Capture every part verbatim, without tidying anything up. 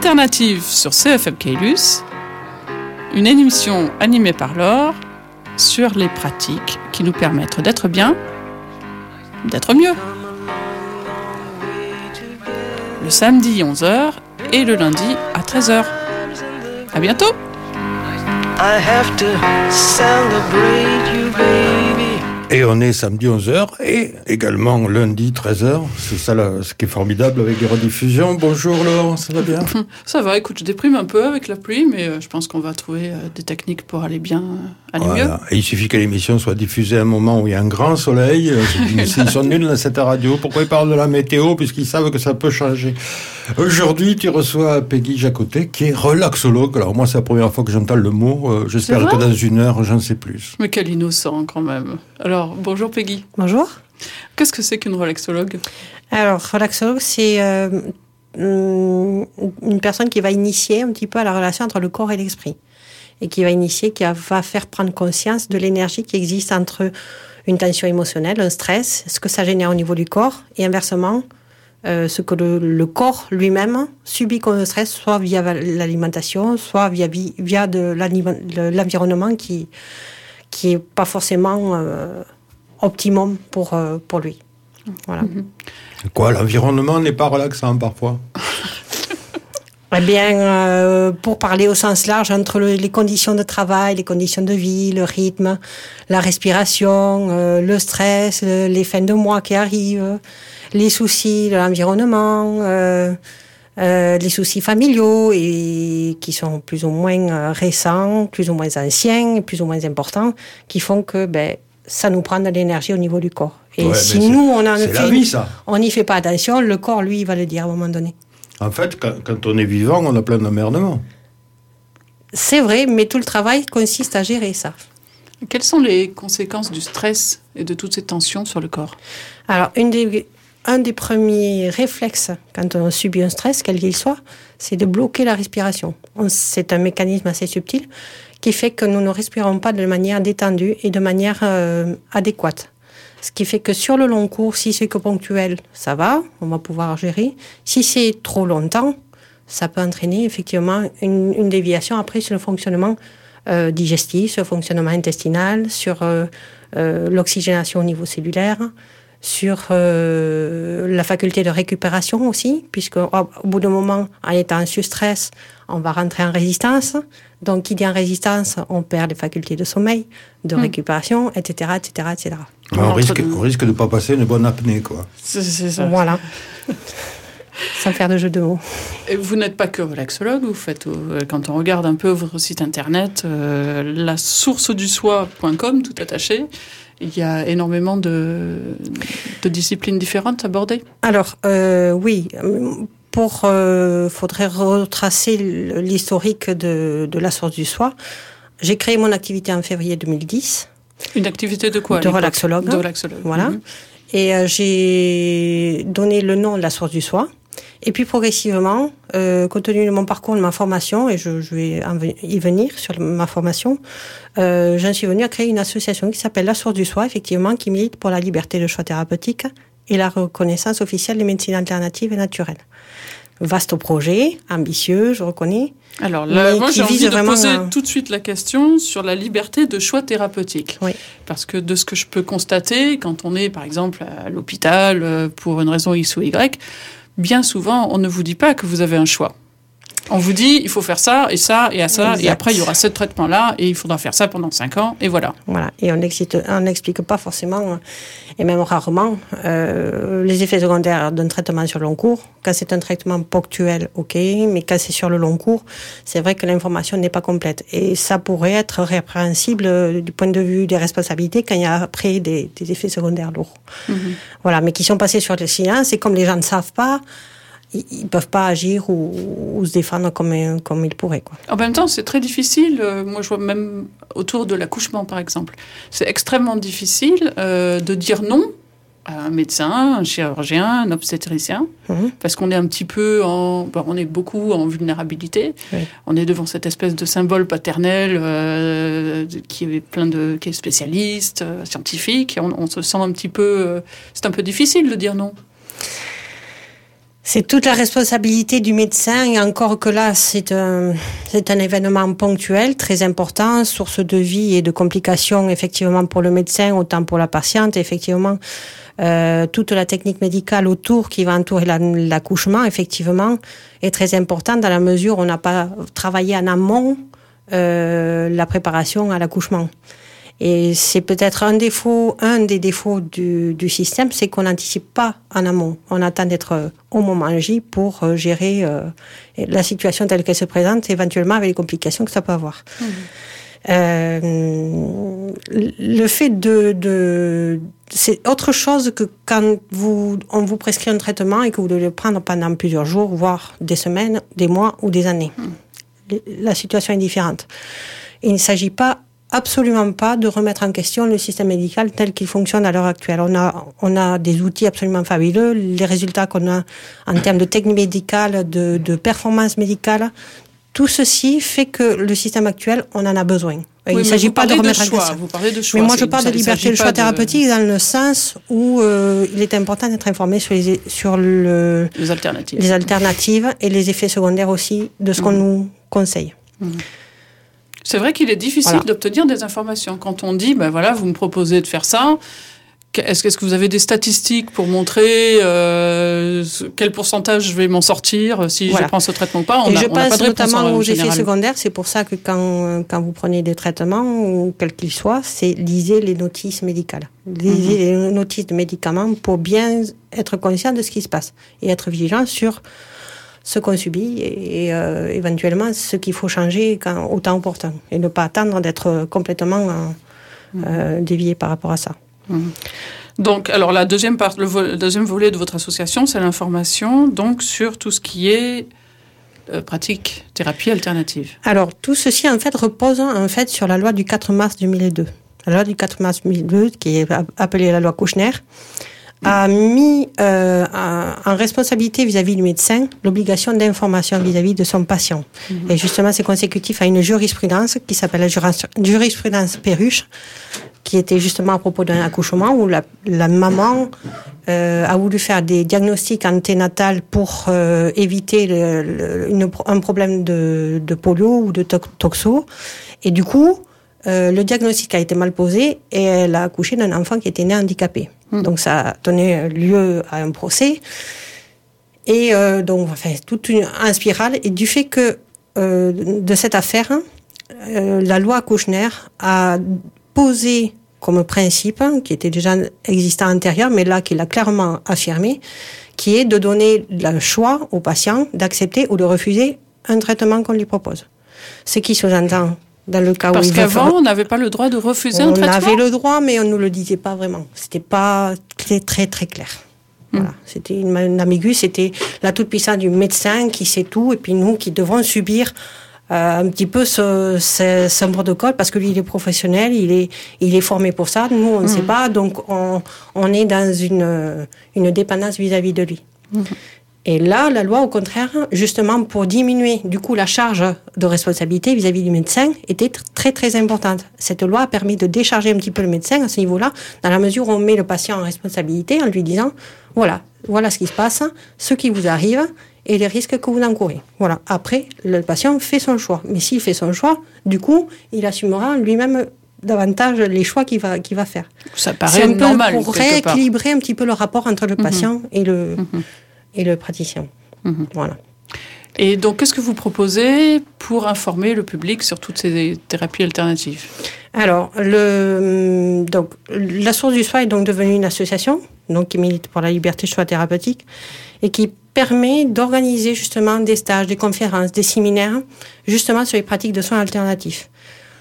Alternative sur C F M Caylus, une émission animée par Laure sur les pratiques qui nous permettent d'être bien, d'être mieux. Le samedi onze heures et le lundi à treize heures. À bientôt. I have to celebrate you, baby. Et on est samedi onze heures et également lundi treize heures. C'est ça là, ce qui est formidable avec les rediffusions. Bonjour Laure, ça va bien? Ça va, écoute, je déprime un peu avec la pluie, mais je pense qu'on va trouver des techniques pour aller bien, aller voilà. mieux. Et il suffit que l'émission soit diffusée à un moment où il y a un grand soleil. Ils sont nuls dans cette radio. Pourquoi ils parlent de la météo? Puisqu'ils savent que ça peut changer. Aujourd'hui, tu reçois Peggy Jacotet, qui est relaxologue. Alors moi, c'est la première fois que j'entends le mot. J'espère que dans une heure, j'en sais plus. Mais quel innocent quand même. Alors, bonjour Peggy. Bonjour. Qu'est-ce que c'est qu'une relaxologue? Alors, relaxologue, c'est euh, une personne qui va initier un petit peu à la relation entre le corps et l'esprit. Et qui va initier, qui va faire prendre conscience de l'énergie qui existe entre une tension émotionnelle, un stress, ce que ça génère au niveau du corps, et inversement, euh, ce que le, le corps lui-même subit comme stress, soit via l'alimentation, soit via, via de l'environnement qui qui est pas forcément euh, optimum pour, euh, pour lui. Voilà. Mm-hmm. Quoi, l'environnement n'est pas relaxant parfois? Eh bien, euh, pour parler au sens large, entre le, les conditions de travail, les conditions de vie, le rythme, la respiration, euh, le stress, euh, les fins de mois qui arrivent, les soucis de l'environnement, euh, Euh, les soucis familiaux et qui sont plus ou moins euh, récents, plus ou moins anciens, plus ou moins importants, qui font que ben ça nous prend de l'énergie au niveau du corps. Et ouais, si nous on en c'est fait, la vie, ça. On n'y fait pas attention, le corps lui il va le dire à un moment donné. En fait, quand, quand on est vivant, on a plein d'emmerdements. C'est vrai, mais tout le travail consiste à gérer ça. Quelles sont les conséquences du stress et de toutes ces tensions sur le corps? Alors une des Un des premiers réflexes quand on subit un stress, quel qu'il soit, c'est de bloquer la respiration. C'est un mécanisme assez subtil qui fait que nous ne respirons pas de manière détendue et de manière euh, adéquate. Ce qui fait que sur le long cours, si c'est que ponctuel, ça va, on va pouvoir gérer. Si c'est trop longtemps, ça peut entraîner effectivement une, une déviation après sur le fonctionnement euh, digestif, sur le fonctionnement intestinal, sur euh, euh, l'oxygénation au niveau cellulaire, sur euh, la faculté de récupération aussi, puisque au, au bout d'un moment, en étant sous stress, on va rentrer en résistance. Donc, qui dit en résistance, on perd les facultés de sommeil, de mmh. récupération, et cetera, et cetera, et cetera. On, on risque, on risque de ne pas passer une bonne apnée, quoi. C'est, c'est ça. Voilà. Sans faire de jeu de mots. Et vous n'êtes pas que relaxologue, vous faites, euh, quand on regarde un peu votre site internet, euh, la source du soi point com, tout attaché, il y a énormément de, de disciplines différentes abordées. Alors, euh, oui, pour, euh, faudrait retracer l'historique de, de la source du soi. J'ai créé mon activité en février deux mille dix. Une activité de quoi? De relaxologue. De relaxologue. Voilà. Mm-hmm. Et euh, j'ai donné le nom de la source du soi. Et puis progressivement, euh, compte tenu de mon parcours, de ma formation, et je, je vais y venir sur ma formation, euh, j'en suis venue à créer une association qui s'appelle La Source du Soi, effectivement, qui milite pour la liberté de choix thérapeutique et la reconnaissance officielle des médecines alternatives et naturelles. Vaste projet, ambitieux, je reconnais. Alors là, moi j'ai envie de poser un... tout de suite la question sur la liberté de choix thérapeutique. Oui. Parce que de ce que je peux constater, quand on est par exemple à l'hôpital pour une raison X ou Y, bien souvent, on ne vous dit pas que vous avez un choix. On vous dit, il faut faire ça, et ça, et à ça, exact. Et après, il y aura ce traitement-là, et il faudra faire ça pendant cinq ans, et voilà. Voilà, et on n'explique pas forcément, et même rarement, euh, les effets secondaires d'un traitement sur le long cours. Quand c'est un traitement ponctuel, ok, mais quand c'est sur le long cours, c'est vrai que l'information n'est pas complète. Et ça pourrait être répréhensible du point de vue des responsabilités quand il y a après des, des effets secondaires lourds. Mm-hmm. Voilà, mais qui sont passés sur le silence, et comme les gens ne savent pas, ils ne peuvent pas agir ou, ou se défendre comme, comme ils pourraient, quoi. En même temps, c'est très difficile. Euh, moi, je vois même autour de l'accouchement, par exemple. C'est extrêmement difficile euh, de dire non à un médecin, un chirurgien, un obstétricien, mmh. parce qu'on est un petit peu en... Bon, on est beaucoup en vulnérabilité. Oui. On est devant cette espèce de symbole paternel euh, qui est plein de... qui est spécialiste, euh, scientifique. Et on, on se sent un petit peu... Euh, c'est un peu difficile de dire non. C'est toute la responsabilité du médecin, et encore que là, c'est un, c'est un événement ponctuel, très important, source de vie et de complications, effectivement, pour le médecin, autant pour la patiente, effectivement. Euh, toute la technique médicale autour qui va entourer la, l'accouchement, effectivement, est très importante dans la mesure où on n'a pas travaillé en amont euh, la préparation à l'accouchement. Et c'est peut-être un défaut, un des défauts du, du système, c'est qu'on n'anticipe pas en amont. On attend d'être au moment J pour euh, gérer euh, la situation telle qu'elle se présente, éventuellement avec les complications que ça peut avoir. Mmh. Euh, le fait de, de, c'est autre chose que quand vous, on vous prescrit un traitement et que vous devez le prendre pendant plusieurs jours, voire des semaines, des mois ou des années. Mmh. La situation est différente. Il ne s'agit pas absolument pas de remettre en question le système médical tel qu'il fonctionne à l'heure actuelle. On a, on a des outils absolument fabuleux. Les résultats qu'on a en termes de technique médicale, de, de performance médicale, tout ceci fait que le système actuel, on en a besoin. Oui, il ne s'agit pas de remettre de choix, en question. Vous parlez de choix. Mais moi, je parle de liberté de choix de... thérapeutique dans le sens où euh, il est important d'être informé sur les, sur le, les alternatives. les alternatives et les effets secondaires aussi de ce mmh. qu'on nous conseille. Mmh. C'est vrai qu'il est difficile voilà. d'obtenir des informations. Quand on dit, ben voilà, vous me proposez de faire ça, est-ce, est-ce que vous avez des statistiques pour montrer euh, quel pourcentage je vais m'en sortir si voilà. je prends ce traitement ou pas? On Et a, je on pense pas de notamment aux général. effets secondaires. C'est pour ça que quand, quand vous prenez des traitements, ou quels qu'ils soient, c'est lisez les notices médicales. Lisez mm-hmm. les notices de médicaments pour bien être conscient de ce qui se passe et être vigilant sur ce qu'on subit et, et euh, éventuellement ce qu'il faut changer quand, au temps opportun et ne pas attendre d'être complètement euh, euh, dévié par rapport à ça. Mmh. Donc, alors la deuxième part, le, vo- le deuxième volet de votre association, c'est l'information donc sur tout ce qui est euh, pratique, thérapie alternative. Alors tout ceci en fait repose en fait sur la loi du quatre mars deux mille deux. La loi du quatre mars deux mille deux, qui est appelée la loi Kouchner, a mis euh, en responsabilité vis-à-vis du médecin l'obligation d'information vis-à-vis de son patient. Mmh. Et justement, c'est consécutif à une jurisprudence qui s'appelle la jurisprudence Perruche, qui était justement à propos d'un accouchement où la, la maman euh, a voulu faire des diagnostics anténatals pour euh, éviter le, le, une, un problème de, de polio ou de to- toxo. Et du coup, euh, le diagnostic a été mal posé et elle a accouché d'un enfant qui était né handicapé. Mmh. Donc ça a donné lieu à un procès. Et euh, donc, enfin, toute une, un spirale. Et du fait que euh, de cette affaire, euh, la loi Kouchner a posé comme principe, qui était déjà existant antérieur, mais là qu'il a clairement affirmé, qui est de donner le choix au patient d'accepter ou de refuser un traitement qu'on lui propose. Ce qui sous-entend dans le cas Parce où il qu'avant, faire... on n'avait pas le droit de refuser on un traitement. On avait le droit, mais on ne nous le disait pas vraiment. C'était pas très très très clair. Mmh. Voilà, c'était une, une ambiguë, c'était la toute-puissance du médecin qui sait tout, et puis nous qui devons subir Euh, un petit peu ce, ce, ce protocole parce que lui il est professionnel, il est, il est formé pour ça. Nous on ne mmh. sait pas, donc on, on est dans une, une dépendance vis-à-vis de lui. Mmh. Et là, la loi, au contraire, justement pour diminuer du coup la charge de responsabilité vis-à-vis du médecin, était très très importante. Cette loi a permis de décharger un petit peu le médecin à ce niveau-là, dans la mesure où on met le patient en responsabilité en lui disant voilà, voilà ce qui se passe, ce qui vous arrive et les risques que vous encourez. Voilà. Après, le patient fait son choix. Mais s'il fait son choix, du coup, il assumera lui-même davantage les choix qu'il va, qu'il va faire. Ça paraît C'est un peu normal, pour rééquilibrer un petit peu le rapport entre le patient mmh. et, le, mmh. et le praticien. Mmh. Voilà. Et donc, qu'est-ce que vous proposez pour informer le public sur toutes ces thérapies alternatives ? Alors, le, donc, la Source du Soin est donc devenue une association donc, qui milite pour la liberté de choix thérapeutique et qui permet d'organiser justement des stages, des conférences, des séminaires, justement sur les pratiques de soins alternatifs.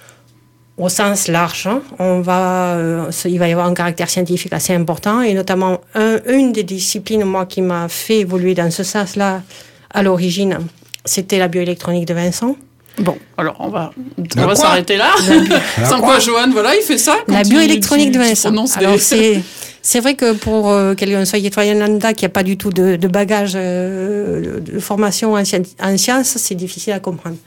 Au sens large, hein, on va, euh, il va y avoir un caractère scientifique assez important, et notamment un, une des disciplines, moi, qui m'a fait évoluer dans ce sens-là, à l'origine, c'était la bioélectronique de Vincent. Bon, alors on va, on va s'arrêter là. Sans quoi, Joanne, voilà, il fait ça. La bioélectronique tu, de Vincent. Alors, des... c'est, c'est vrai que pour euh, quelqu'un soit citoyen lambda qui n'a pas du tout de, de bagage euh, de formation en, sci- en sciences, c'est difficile à comprendre.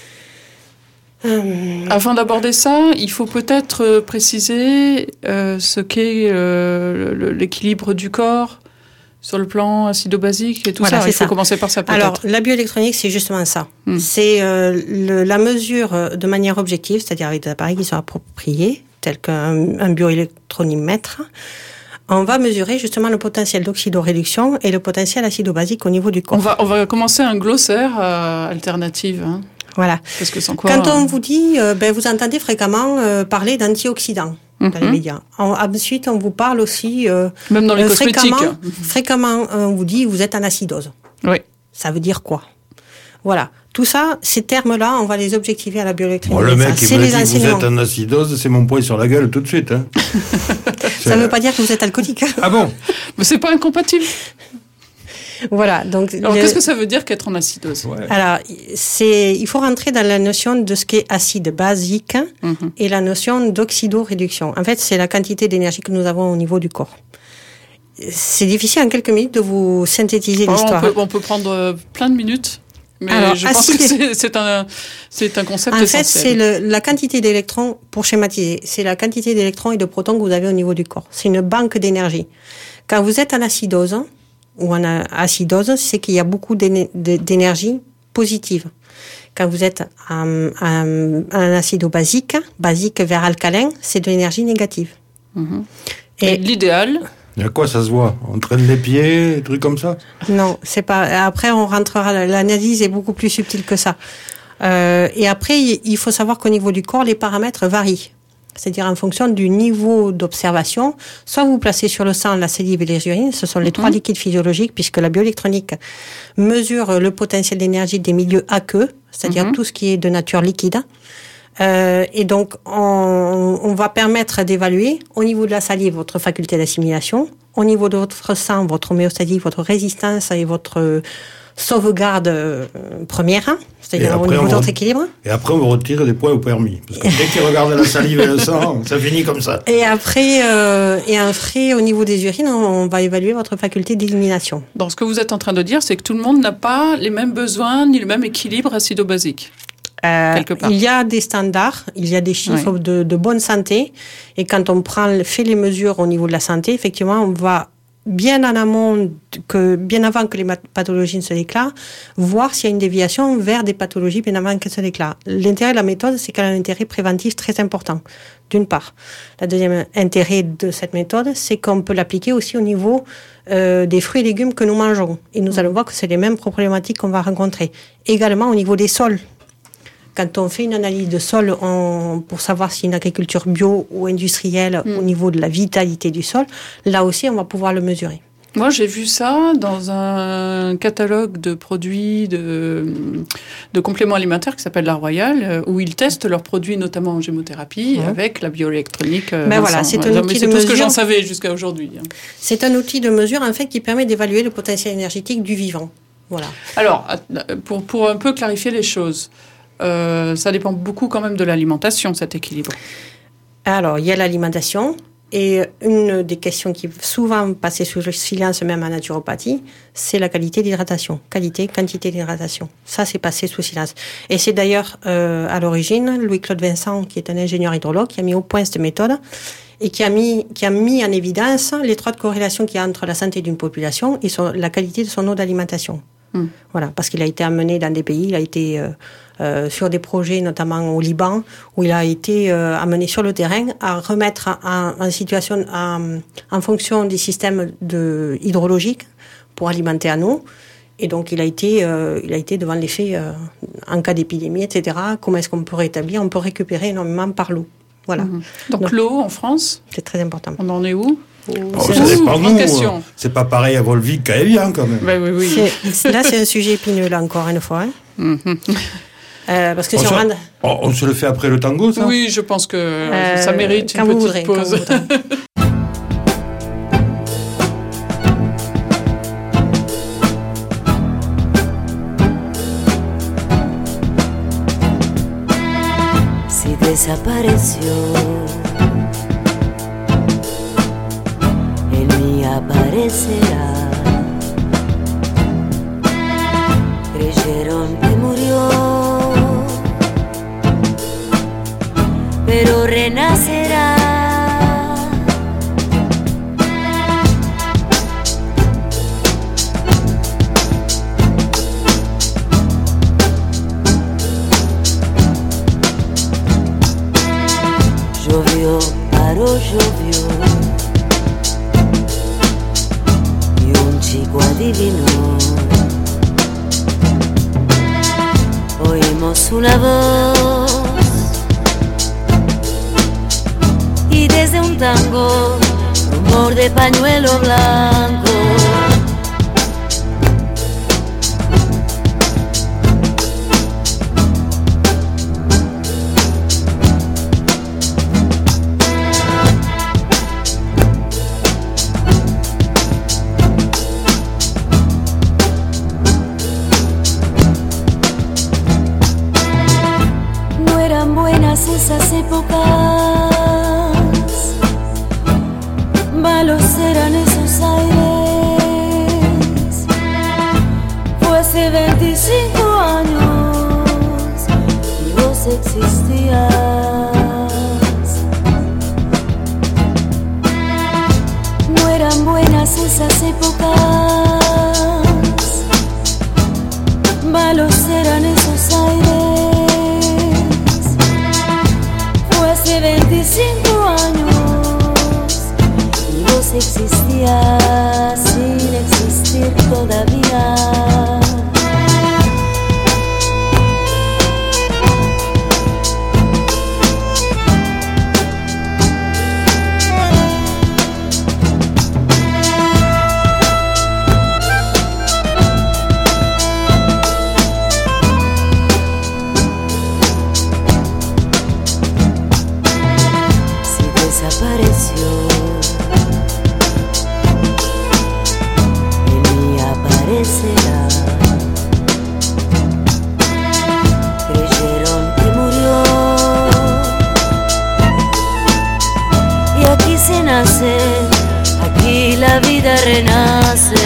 Euh... Avant d'aborder ça, il faut peut-être préciser euh, ce qu'est euh, l'équilibre du corps, Sur le plan acido-basique et tout voilà, ça, c'est il faut ça. commencer par ça peut-être. Alors, la bioélectronique, c'est justement ça. Mm. C'est euh, le, la mesure de manière objective, c'est-à-dire avec des appareils qui sont appropriés, tels qu'un un bioélectronomètre. On va mesurer justement le potentiel d'oxydoréduction et le potentiel acido-basique au niveau du corps. On va, on va commencer un glossaire euh, alternatif. Hein. Voilà. Parce que sans quoi, Quand on euh... vous dit, euh, ben, vous entendez fréquemment euh, parler d'antioxydants mm-hmm. dans les médias. On, ensuite, on vous parle aussi... Euh, Même dans les euh, cosmétiques. Fréquemment, fréquemment, on vous dit, vous êtes en acidose. Oui. Ça veut dire quoi? Voilà. Tout ça, ces termes-là, on va les objectiver à la bioélectronique. Bon, le mec qui c'est me les dit enseignements. vous êtes en acidose, c'est mon poing sur la gueule tout de suite. Hein. Ça ne veut pas dire que vous êtes alcoolique. Ah bon? Mais c'est pas incompatible. Voilà. Donc, alors, le... qu'est-ce que ça veut dire qu'être en acidose? Ouais. Alors, c'est, il faut rentrer dans la notion de ce qui est acide basique mm-hmm. et la notion d'oxydoréduction. En fait, c'est la quantité d'énergie que nous avons au niveau du corps. C'est difficile en quelques minutes de vous synthétiser alors, l'histoire. On peut, on peut prendre plein de minutes. Mais alors, je pense que c'est, c'est, un, c'est un concept en essentiel. En fait, c'est le, la quantité d'électrons, pour schématiser, c'est la quantité d'électrons et de protons que vous avez au niveau du corps. C'est une banque d'énergie. Quand vous êtes en acidose, ou en acidose, c'est qu'il y a beaucoup d'énergie positive. Quand vous êtes en, en, en acido-basique, basique vers alcalin, c'est de l'énergie négative. Mmh. Et, et l'idéal... Il y a quoi, ça se voit? On traîne les pieds, des trucs comme ça? Non, c'est pas. Après, on rentrera. L'analyse est beaucoup plus subtile que ça. Euh, et après, il faut savoir qu'au niveau du corps, les paramètres varient. C'est-à-dire en fonction du niveau d'observation. Soit vous placez sur le sang la salive et les urines, ce sont les mmh. trois liquides physiologiques, puisque la bioélectronique mesure le potentiel d'énergie des milieux aqueux, c'est-à-dire mmh. tout ce qui est de nature liquide. Euh, et donc, on, on va permettre d'évaluer au niveau de la salive votre faculté d'assimilation, au niveau de votre sang, votre homéostasie, votre résistance et votre sauvegarde euh, première, c'est-à-dire au niveau de votre équilibre. Et après, on retire les points au permis. Parce que dès qu'ils regardent la salive et le sang, ça finit comme ça. Et après, euh, et après, au niveau des urines, on va évaluer votre faculté d'élimination. Donc, ce que vous êtes en train de dire, c'est que tout le monde n'a pas les mêmes besoins ni le même équilibre acido-basique. Euh, il y a des standards, il y a des chiffres oui. de, de bonne santé, et quand on prend, fait les mesures au niveau de la santé, effectivement, on va bien en amont, que, bien avant que les pathologies ne se déclarent, voir s'il y a une déviation vers des pathologies bien avant qu'elles se déclarent. L'intérêt de la méthode, c'est qu'elle a un intérêt préventif très important, d'une part. Le deuxième intérêt de cette méthode, c'est qu'on peut l'appliquer aussi au niveau euh, des fruits et légumes que nous mangeons. Et nous allons voir que c'est les mêmes problématiques qu'on va rencontrer. Également au niveau des sols. Quand on fait une analyse de sol on, pour savoir si une agriculture bio ou industrielle mmh. au niveau de la vitalité du sol, là aussi, on va pouvoir le mesurer. Moi, j'ai vu ça dans un catalogue de produits de, de compléments alimentaires qui s'appelle La Royale, où ils testent leurs produits, notamment en gémothérapie, mmh. avec la bioélectronique. Ben voilà, c'est un ouais, outil c'est de tout mesure. ce que j'en savais jusqu'à aujourd'hui. C'est un outil de mesure, en fait, qui permet d'évaluer le potentiel énergétique du vivant. Voilà. Alors, pour, pour un peu clarifier les choses, Euh, ça dépend beaucoup quand même de l'alimentation, cet équilibre. Alors, il y a l'alimentation. Et une des questions qui est souvent passée sous silence, même en naturopathie, c'est la qualité d'hydratation. Qualité, quantité d'hydratation. Ça, c'est passé sous silence. Et c'est d'ailleurs, euh, à l'origine, Louis-Claude Vincent, qui est un ingénieur hydrologue, qui a mis au point cette méthode et qui a mis, qui a mis en évidence l'étroite corrélation qu'il y a entre la santé d'une population et son, la qualité de son eau d'alimentation. Mmh. Voilà, parce qu'il a été amené dans des pays, il a été euh, euh, sur des projets, notamment au Liban, où il a été euh, amené sur le terrain à remettre en, en situation, en, en fonction des systèmes de, hydrologiques pour alimenter en eau. Et donc, il a été, euh, il a été devant les faits euh, en cas d'épidémie, et cetera. Comment est-ce qu'on peut rétablir? On peut récupérer énormément par l'eau. Voilà. Mmh. Donc, donc, l'eau en France, c'est très important. On en est où? Oh, ça dépend nous. C'est pas pareil à Volvic qu'à Evian, quand même. Ben oui, oui. C'est, là, c'est un sujet épineux, là, encore une fois. Hein. Mm-hmm. euh, parce que on si se, on rentre... on, on se le fait après le tango, ça? Oui, je pense que euh, ça mérite une petite voudrez, pause. Si desapareció, en mí aparecerá. Creyeron que murió, pero renacerá. tango, rumor de pañuelo blanco. No eran buenas esas épocas, malos eran esos aires. Fue hace veinticinco años y vos existías. No eran buenas esas épocas, malos eran esos aires. Fue hace veinticinco años y vos existías sin existir todavía. Si desapareció, en mí aparecerá. Creyeron que murió y aquí se nace, aquí la vida renace.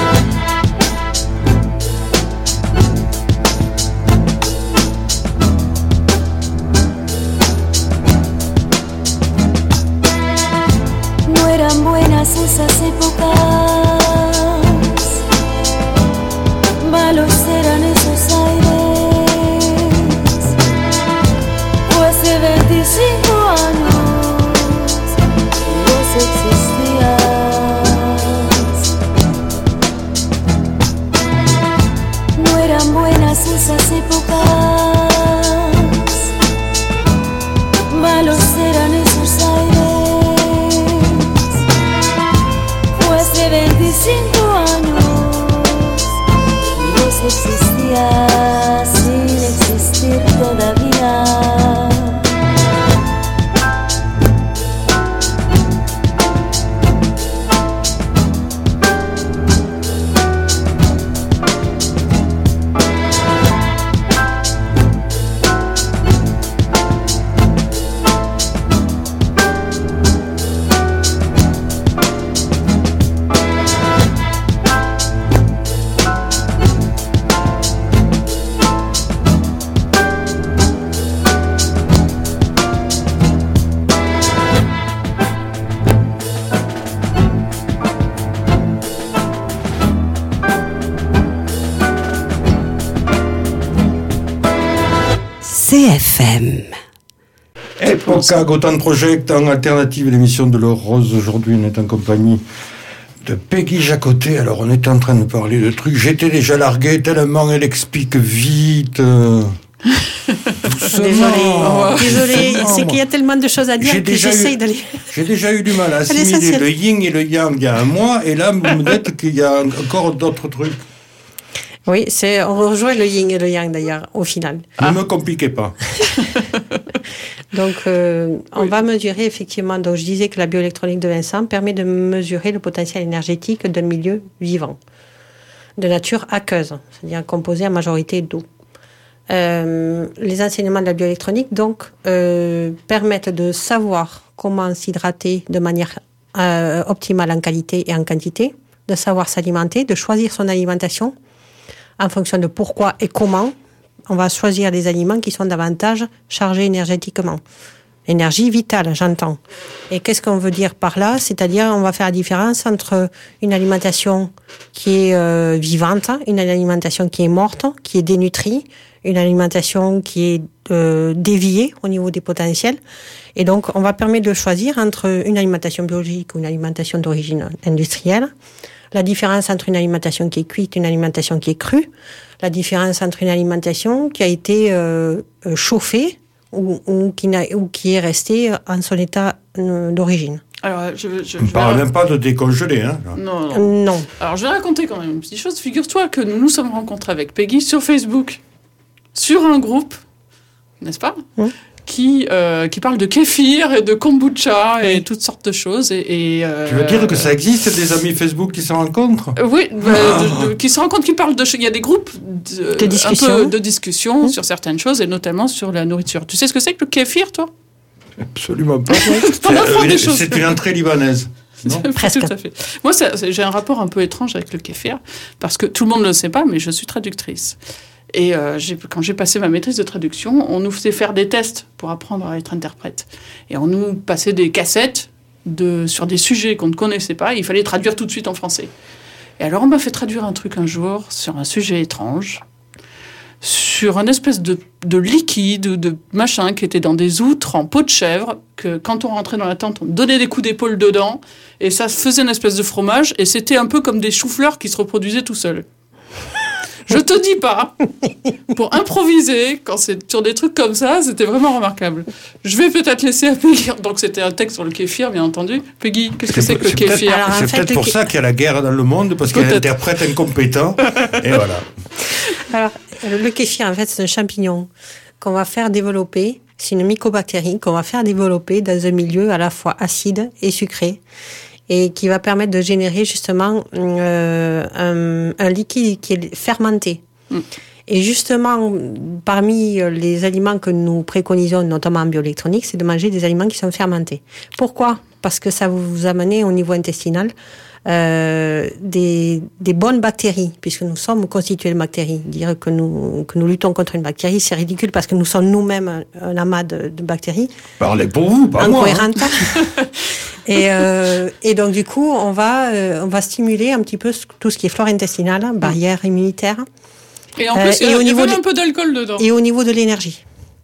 No eran buenas esas épocas, malos eran esos aires. Fue hace veinticinco años y vos existías. No eran buenas esas épocas, malos eran esos aires. Fue hace veinticinco años y vos existías sin existir todavía. C F M. Epoca Gotan Project en alternative, l'émission de l'Or Rose. Aujourd'hui, on est en compagnie de Peggy Jacotet. Alors, on était en train de parler de trucs. J'étais déjà largué tellement elle explique vite. Euh... Désolée, Oh, désolée. doucement. C'est qu'il y a tellement de choses à dire J'ai que déjà j'essaye eu- d'aller. J'ai déjà eu du mal à assimiler l'essentiel. le yin et le yang il y a un mois, et là, vous me dites qu'il y a encore d'autres trucs. Oui, c'est, on rejoint le yin et le yang d'ailleurs, au final. Ne me compliquez pas. Donc, euh, on va mesurer effectivement. Donc, je disais que la bioélectronique de Vincent permet de mesurer le potentiel énergétique d'un milieu vivant, de nature aqueuse, c'est-à-dire composé en majorité d'eau. Euh, les enseignements de la bioélectronique, donc, euh, permettent de savoir comment s'hydrater de manière euh, optimale en qualité et en quantité, de savoir s'alimenter, de choisir son alimentation en fonction de pourquoi et comment. On va choisir des aliments qui sont davantage chargés énergétiquement. Énergie vitale, j'entends. Et qu'est-ce qu'on veut dire par là? C'est-à-dire, on va faire la différence entre une alimentation qui est euh, vivante, une alimentation qui est morte, qui est dénutrie, une alimentation qui est euh, déviée au niveau des potentiels. Et donc, on va permettre de choisir entre une alimentation biologique ou une alimentation d'origine industrielle, la différence entre une alimentation qui est cuite et une alimentation qui est crue, la différence entre une alimentation qui a été euh, chauffée ou, ou, qui n'a, ou qui est restée en son état euh, d'origine. Alors, je, je, On ne je parle vais... même pas de décongeler. Hein. Non, non. Non. Alors, je vais raconter quand même une petite chose. Figure-toi que nous nous sommes rencontrés avec Peggy sur Facebook, sur un groupe, n'est-ce pas mmh. qui, euh, qui parle de kéfir et de kombucha et toutes sortes de choses. Et, et, euh, tu veux dire que ça existe, des amis Facebook qui se rencontrent? euh, Oui, bah, ah. de, de, qui se rencontrent, qui parlent de... Il y a des groupes de, de discussion, un peu de discussion mmh. sur certaines choses, et notamment sur la nourriture. Tu sais ce que c'est que le kéfir, toi? Absolument pas. C'est, euh, c'est une entrée libanaise. Non Presque. Tout à fait. Moi, c'est, c'est, j'ai un rapport un peu étrange avec le kéfir, parce que tout le monde ne le sait pas, mais je suis traductrice. Et euh, j'ai, quand j'ai passé ma maîtrise de traduction, on nous faisait faire des tests pour apprendre à être interprète. Et on nous passait des cassettes de, sur des sujets qu'on ne connaissait pas, et il fallait traduire tout de suite en français. Et alors, on m'a fait traduire un truc un jour sur un sujet étrange, sur un espèce de, de liquide ou de machin qui était dans des outres en peau de chèvre, que quand on rentrait dans la tente, on donnait des coups d'épaule dedans, et ça faisait une espèce de fromage, et c'était un peu comme des choux-fleurs qui se reproduisaient tout seuls. Je te dis pas, pour improviser, quand c'est sur des trucs comme ça, c'était vraiment remarquable. Je vais peut-être laisser à Peggy, donc c'était un texte sur le kéfir, bien entendu. Peggy, qu'est-ce que c'est, c'est que le kéfir? Alors, C'est peut-être pour ké... ça qu'il y a la guerre dans le monde, parce qu'il y a un interprète incompétent, et voilà. Alors, le kéfir, en fait, c'est un champignon qu'on va faire développer, c'est une mycobactérie qu'on va faire développer dans un milieu à la fois acide et sucré, et qui va permettre de générer justement euh, un, un liquide qui est fermenté. Mm. Et justement, parmi les aliments que nous préconisons, notamment en bioélectronique, c'est de manger des aliments qui sont fermentés. Pourquoi ? Parce que ça vous amène au niveau intestinal euh, des, des bonnes bactéries, puisque nous sommes constitués de bactéries. Dire que nous, que nous luttons contre une bactérie, c'est ridicule, parce que nous sommes nous-mêmes un, un amas de, de bactéries. Parlez pour vous, pas moi. Incohérentes. Hein. Et, euh, et donc, du coup, on va, euh, on va stimuler un petit peu tout ce qui est flore intestinale, barrière immunitaire. Et en plus, euh, il y a, il y a un peu d'alcool dedans. Et au niveau de l'énergie.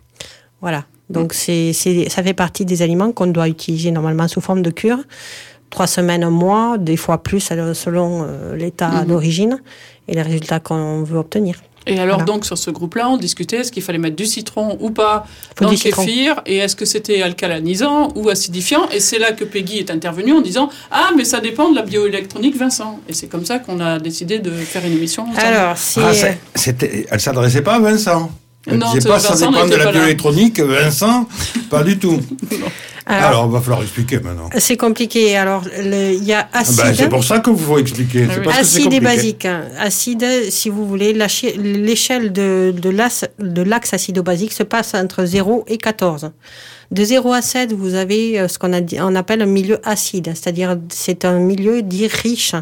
Voilà. Donc, mmh. c'est, c'est, ça fait partie des aliments qu'on doit utiliser normalement sous forme de cure. Trois semaines, un mois, des fois plus selon euh, l'état mmh. d'origine et les résultats qu'on veut obtenir. Et alors, voilà. Donc, sur ce groupe-là, on discutait est-ce qu'il fallait mettre du citron ou pas Faut dans le citron. Kéfir, et est-ce que c'était alcalinisant ou acidifiant? Et c'est là que Peggy est intervenue en disant « Ah, mais ça dépend de la bioélectronique, Vincent ». Et c'est comme ça qu'on a décidé de faire une émission. Alors, c'est... Ah, c'est, c'était... Elle ne s'adressait pas à Vincent. Elle ne disait pas « Ça dépend de la bioélectronique, là. Vincent ». Pas du tout. Alors, Alors, il va falloir expliquer maintenant. C'est compliqué. Alors, il y a acide. Ben, c'est pour ça que vous faut expliquer. C'est parce acide que c'est et basique. Acide, si vous voulez, l'échelle de, de, l'axe, de l'axe acido-basique se passe entre zéro et quatorze. De zéro à sept, vous avez ce qu'on a dit, on appelle un milieu acide. C'est-à-dire, c'est un milieu dit riche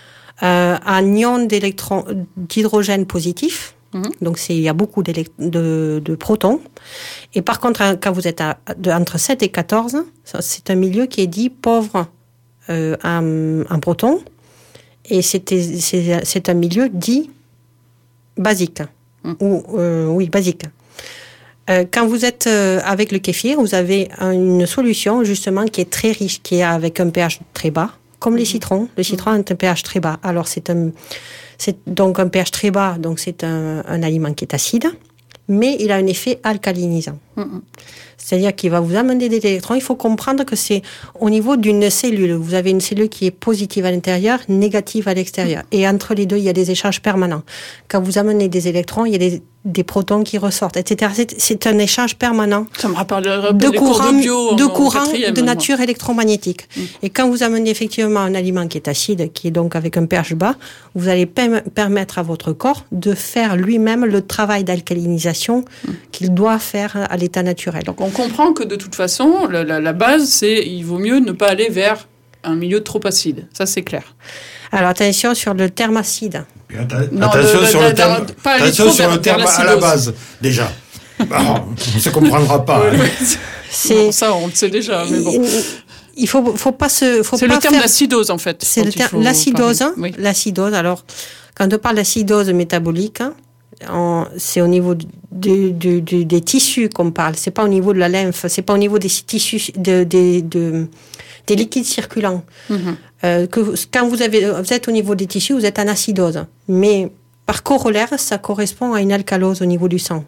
euh, en ions d'électrons, d'hydrogène positif. Donc, c'est, il y a beaucoup de, de protons. Et par contre, quand vous êtes à, de, entre sept et quatorze, c'est un milieu qui est dit pauvre euh, en, en protons. Et c'est, c'est, c'est un milieu dit basique. Mmh. Ou, euh, oui, basique. Euh, quand vous êtes euh, avec le kéfir, vous avez une solution, justement, qui est très riche, qui est avec un pH très bas, comme mmh. les citrons. Le citron mmh. a un pH très bas. Alors, c'est un... C'est donc un pH très bas, donc c'est un, un aliment qui est acide, mais il a un effet alcalinisant. Mm-hmm. C'est-à-dire qu'il va vous amener des électrons. Il faut comprendre que c'est au niveau d'une cellule. Vous avez une cellule qui est positive à l'intérieur, négative à l'extérieur. Mm-hmm. Et entre les deux, il y a des échanges permanents. Quand vous amenez des électrons, il y a des, des protons qui ressortent, et cetera. C'est, c'est un échange permanent Ça me rappelle, de courant de, bio de, en, courant en de nature électromagnétique. Mm. Et quand vous amenez effectivement un aliment qui est acide, qui est donc avec un pH bas, vous allez per- permettre à votre corps de faire lui-même le travail d'alcalinisation mm. qu'il doit faire à l'état naturel. Donc on comprend que de toute façon, la, la, la base, c'est il vaut mieux ne pas aller vers un milieu trop acide. Ça, c'est clair. Alors attention sur le terme acide. Atta- non, attention le, sur le, le terme, attention sur le terme à la base, déjà. Bon, on ne se comprendra pas. Oui, hein. c'est... Bon, ça, on le sait déjà, mais bon. Il faut, faut pas se, faut c'est pas le terme faire... d'acidose, en fait. C'est le terme, l'acidose, hein, oui. L'acidose. Alors, quand on parle d'acidose métabolique, hein, on, c'est au niveau du, du, du, des tissus qu'on parle. C'est pas au niveau de la lymphe, c'est pas au niveau des tissus, de, de, de, des liquides circulants. Mm-hmm. Euh, que quand vous avez, vous êtes au niveau des tissus, vous êtes en acidose. Mais par corollaire, ça correspond à une alcalose au niveau du sang.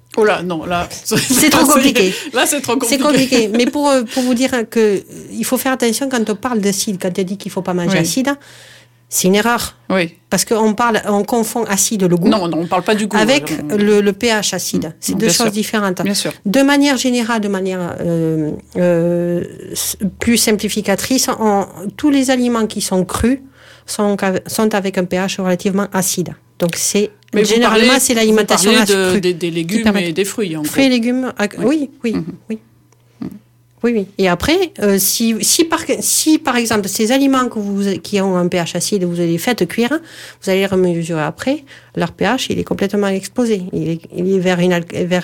Oh là, non, là... C'est trop compliqué. Là, c'est trop compliqué. C'est compliqué. Mais pour, pour vous dire qu'il faut faire attention quand on parle d'acide, quand on dit qu'il ne faut pas manger oui. acide, c'est une erreur. Oui. Parce qu'on parle, on confond acide, le goût. Non, non on ne parle pas du goût. Avec on... le, le pH acide. C'est non, deux choses sûr. différentes. Bien sûr. De manière générale, de manière euh, euh, plus simplificatrice, on, tous les aliments qui sont crus sont, sont avec un pH relativement acide. Donc, c'est, mais généralement, parlez, c'est l'alimentation vous parlez de, crue. Des, des légumes et des fruits, en Fruits et légumes, oui, oui, oui. Mm-hmm. oui. Oui, oui. Et après, euh, si, si, par, si par exemple ces aliments que vous, qui ont un pH acide, vous les faites cuire, vous allez les remesurer après, leur pH il est complètement explosé. Il est, il est vers, une, vers,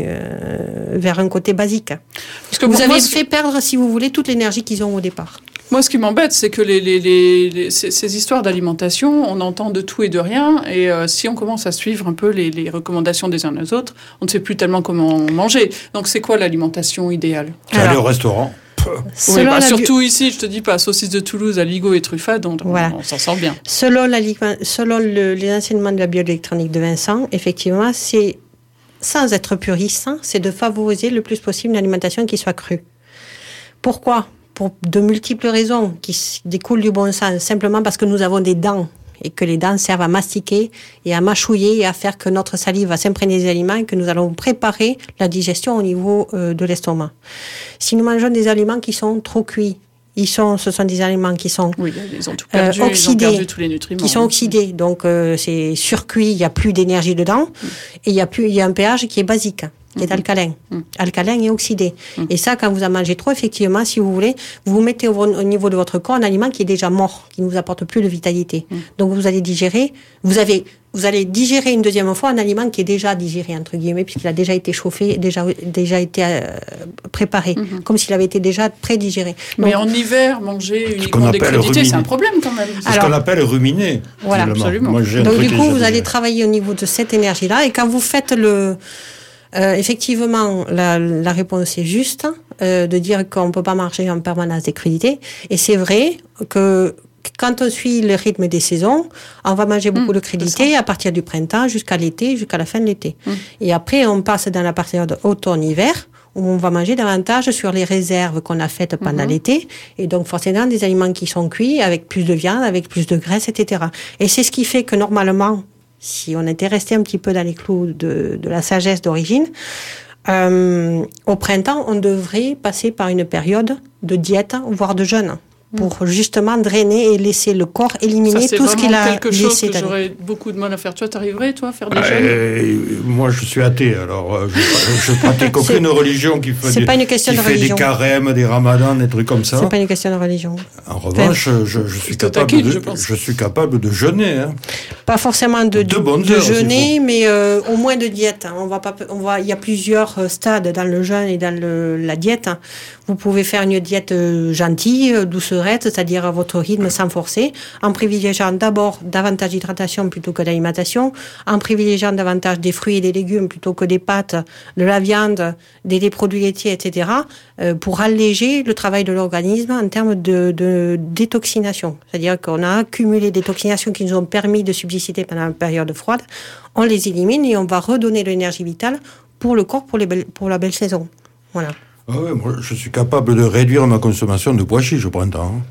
euh, vers un côté basique. Parce que vous moi, avez moi, fait perdre, si vous voulez, toute l'énergie qu'ils ont au départ. Moi, ce qui m'embête, c'est que les, les, les, les, ces, ces histoires d'alimentation, on entend de tout et de rien. Et euh, si on commence à suivre un peu les, les recommandations des uns des autres, on ne sait plus tellement comment manger. Donc, c'est quoi l'alimentation idéale ? C'est aller au restaurant. Oui, bah, surtout bio... ici, je te dis pas, saucisse de Toulouse, aligot et truffade, on, voilà. on, on s'en sort bien. Selon, la, selon le, les enseignements de la bioélectronique de Vincent, effectivement, c'est, sans être puriste, c'est de favoriser le plus possible une alimentation qui soit crue. Pourquoi ? Pour de multiples raisons qui découlent du bon sens, simplement parce que nous avons des dents et que les dents servent à mastiquer et à mâchouiller et à faire que notre salive va s'imprégner des aliments et que nous allons préparer la digestion au niveau euh, de l'estomac. Si nous mangeons des aliments qui sont trop cuits, ils sont, ce sont des aliments qui sont oui, ils ont tout perdu, euh, oxydés, ils ont perdu tous les nutriments, qui sont oxydés, donc euh, c'est surcuit, il n'y a plus d'énergie dedans mm. et il y a plus, il y a un pH qui est basique. Qui est alcalin, mmh. alcalin et oxydé. Mmh. Et ça, quand vous en mangez trop, effectivement, si vous voulez, vous vous mettez au, au niveau de votre corps un aliment qui est déjà mort, qui ne vous apporte plus de vitalité. Mmh. Donc vous allez digérer, vous avez, vous allez digérer une deuxième fois un aliment qui est déjà digéré, entre guillemets, puisqu'il a déjà été chauffé, déjà, déjà été euh, préparé, mmh. comme s'il avait été déjà pré-digéré. Donc, mais en hiver, manger uniquement des crudités, c'est un problème quand même. C'est Alors, ce qu'on appelle ruminer. Voilà, absolument. Moi, donc du coup, vous allez travailler au niveau de cette énergie-là, et quand vous faites le... Euh, effectivement, la, la réponse est juste, euh, de dire qu'on ne peut pas marcher en permanence des crudités. Et c'est vrai que quand on suit le rythme des saisons, on va manger beaucoup mmh, de crudités à partir du printemps jusqu'à l'été, jusqu'à la fin de l'été. Mmh. Et après, on passe dans la période automne-hiver, où on va manger davantage sur les réserves qu'on a faites pendant mmh. l'été. Et donc, forcément, des aliments qui sont cuits avec plus de viande, avec plus de graisse, et cetera. Et c'est ce qui fait que normalement, si on était resté un petit peu dans les clous de, de la sagesse d'origine, euh, au printemps, on devrait passer par une période de diète, voire de jeûne, pour justement drainer et laisser le corps éliminer ça, tout ce qu'il a laissé. C'est quelque chose que j'aurais beaucoup de mal à faire. Toi, t'arriverais, toi, à faire des jeûnes euh, Moi, je suis athée, alors je, je pratique aucune religion qui fait, c'est des, pas une question qui de fait religion. des carèmes, des ramadans, des trucs comme ça. C'est pas une question de religion. En revanche, enfin, je, je, suis capable taquine, de, je, pense. je suis capable de jeûner. Hein. Pas forcément de, de, bonnes de heures, jeûner, mais euh, au moins de diète. On va pas, on va, il y a plusieurs stades dans le jeûne et dans le, la diète. Vous pouvez faire une diète gentille, doucerette, c'est-à-dire votre rythme sans forcer, en privilégiant d'abord davantage d'hydratation plutôt que d'alimentation, en privilégiant davantage des fruits et des légumes plutôt que des pâtes, de la viande, des, des produits laitiers, et cetera, euh, pour alléger le travail de l'organisme en termes de, de détoxination. C'est-à-dire qu'on a accumulé des toxinations qui nous ont permis de subsister pendant la période froide, on les élimine et on va redonner de l'énergie vitale pour le corps, pour, les belles, pour la belle saison. Voilà. Ah ouais, moi, je suis capable de réduire ma consommation de pois chiches au printemps.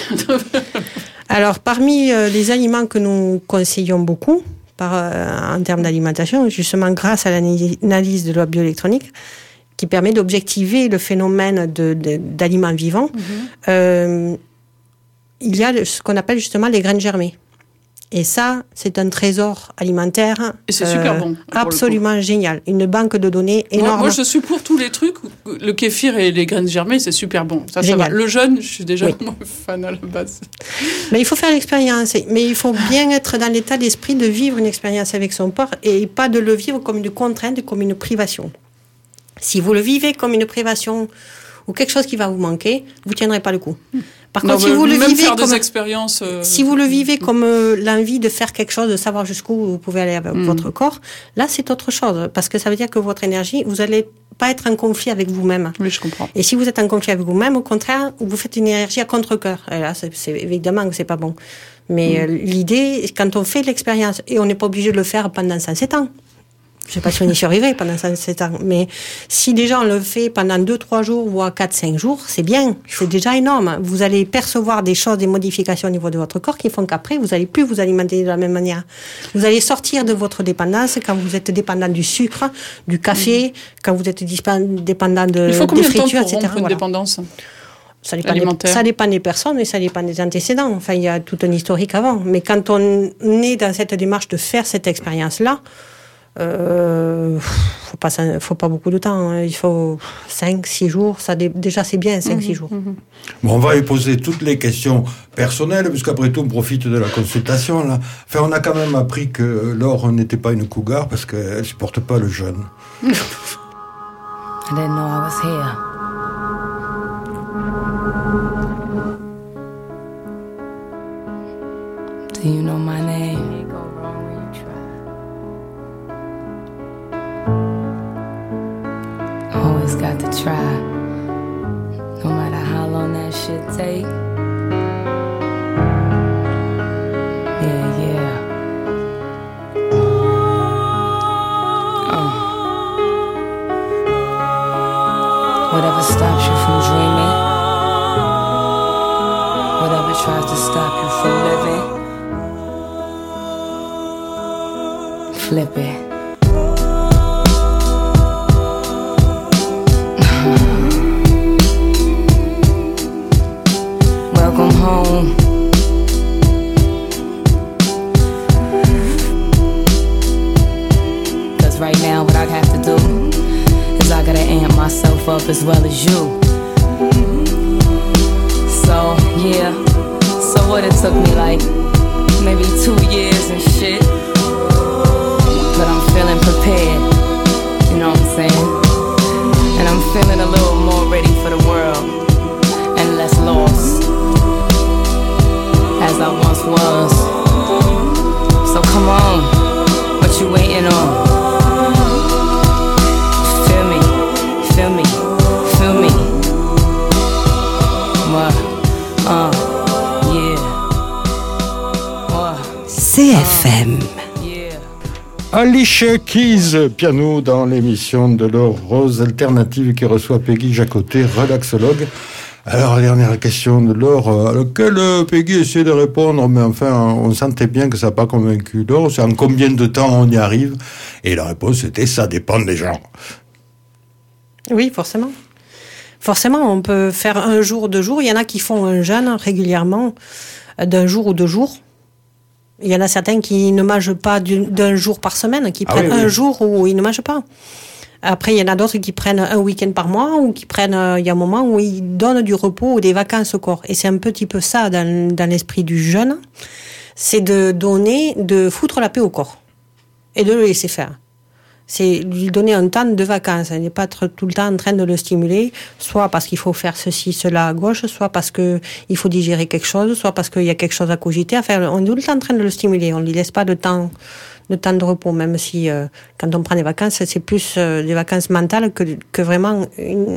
Alors, parmi euh, les aliments que nous conseillons beaucoup, par, euh, en termes d'alimentation, justement grâce à l'analyse de la bioélectronique, qui permet d'objectiver le phénomène de, de, d'aliments vivants, mm-hmm. euh, il y a ce qu'on appelle justement les graines germées. Et ça, c'est un trésor alimentaire. Et c'est euh, super bon. Absolument génial. Une banque de données énorme. Moi, moi, je suis pour tous les trucs. Le kéfir et les graines germées, c'est super bon. Ça, ça va. Le jeûne, je suis déjà oui. fan à la base. Mais il faut faire l'expérience. Mais il faut bien être dans l'état d'esprit de vivre une expérience avec son corps et pas de le vivre comme une contrainte, comme une privation. Si vous le vivez comme une privation ou quelque chose qui va vous manquer, vous ne tiendrez pas le coup. Par non, contre, si vous le vivez faire comme des expériences, euh... si vous le vivez comme euh, l'envie de faire quelque chose, de savoir jusqu'où vous pouvez aller avec mm. votre corps, là c'est autre chose, parce que ça veut dire que votre énergie, vous allez pas être en conflit avec vous-même. Oui, je comprends. Et si vous êtes en conflit avec vous-même, au contraire, vous faites une énergie à contre-cœur. Et là, c'est, c'est évidemment que c'est pas bon. Mais mm. euh, l'idée, quand on fait l'expérience, et on n'est pas obligé de le faire pendant cent sept ans. Je ne sais pas si on y survivrait pendant sept ans. Mais si déjà on le fait pendant deux trois jours, voire quatre cinq jours, c'est bien. C'est déjà énorme. Vous allez percevoir des choses, des modifications au niveau de votre corps qui font qu'après, vous n'allez plus vous alimenter de la même manière. Vous allez sortir de votre dépendance quand vous êtes dépendant du sucre, du café, mmh. quand vous êtes dépendant de, Il faut combien des fritures, de temps pour et cetera. rompre une Voilà. dépendance Ça dépend, des, ça dépend des personnes et ça dépend des antécédents. Enfin, il y a tout un historique avant. Mais quand on est dans cette démarche de faire cette expérience-là, euh, faut pas, faut pas beaucoup de temps. Hein. Il faut cinq six jours. Ça, déjà, c'est bien, cinq six mmh, jours. Mmh. Bon, on va lui poser toutes les questions personnelles, puisqu'après tout, on profite de la consultation, là. Enfin, on a quand même appris que Laure n'était pas une cougar parce qu'elle ne supporte pas le jeûne. I didn't know I was here. Do you know my name? Can't go wrong when you try. Always got to try, no matter how long that shit take. Yeah, yeah. Oh. Whatever stops you from dreaming, whatever tries to stop you from living, flip it. Welcome home. Cause right now what I have to do is I gotta amp myself up as well as you. So yeah, so what it took me like maybe two years and shit, but I'm feeling prepared, you know what I'm saying? And I'm feeling a little more ready for the world and less lost as I once was. So come on, what you waiting on? Feel me, feel me, feel me. What? Uh, yeah. What? C F M. Alicia Keys, piano dans l'émission de Laure Rose Alternative qui reçoit Peggy Jacotet, relaxologue. Alors, dernière question de Laure, à laquelle Peggy essaie de répondre, mais enfin, on sentait bien que ça n'a pas convaincu Laure. C'est en combien de temps on y arrive? Et la réponse était, ça dépend des gens. Oui, forcément. Forcément, on peut faire un jour, deux jours. Il y en a qui font un jeûne régulièrement d'un jour ou deux jours. Il y en a certains qui ne mangent pas d'un jour par semaine, qui prennent ah oui, un oui. jour où ils ne mangent pas. Après, il y en a d'autres qui prennent un week-end par mois ou qui prennent, euh, il y a un moment où ils donnent du repos ou des vacances au corps. Et c'est un petit peu ça dans, dans l'esprit du jeûne. C'est de donner, de foutre la paix au corps. Et de le laisser faire. C'est lui donner un temps de vacances. Il n'est pas être tout le temps en train de le stimuler, soit parce qu'il faut faire ceci, cela à gauche, soit parce que il faut digérer quelque chose, soit parce qu'il y a quelque chose à cogiter. Enfin, on est tout le temps en train de le stimuler. On ne lui laisse pas de temps, de temps de repos, même si euh, quand on prend des vacances, c'est plus euh, des vacances mentales que, que vraiment une,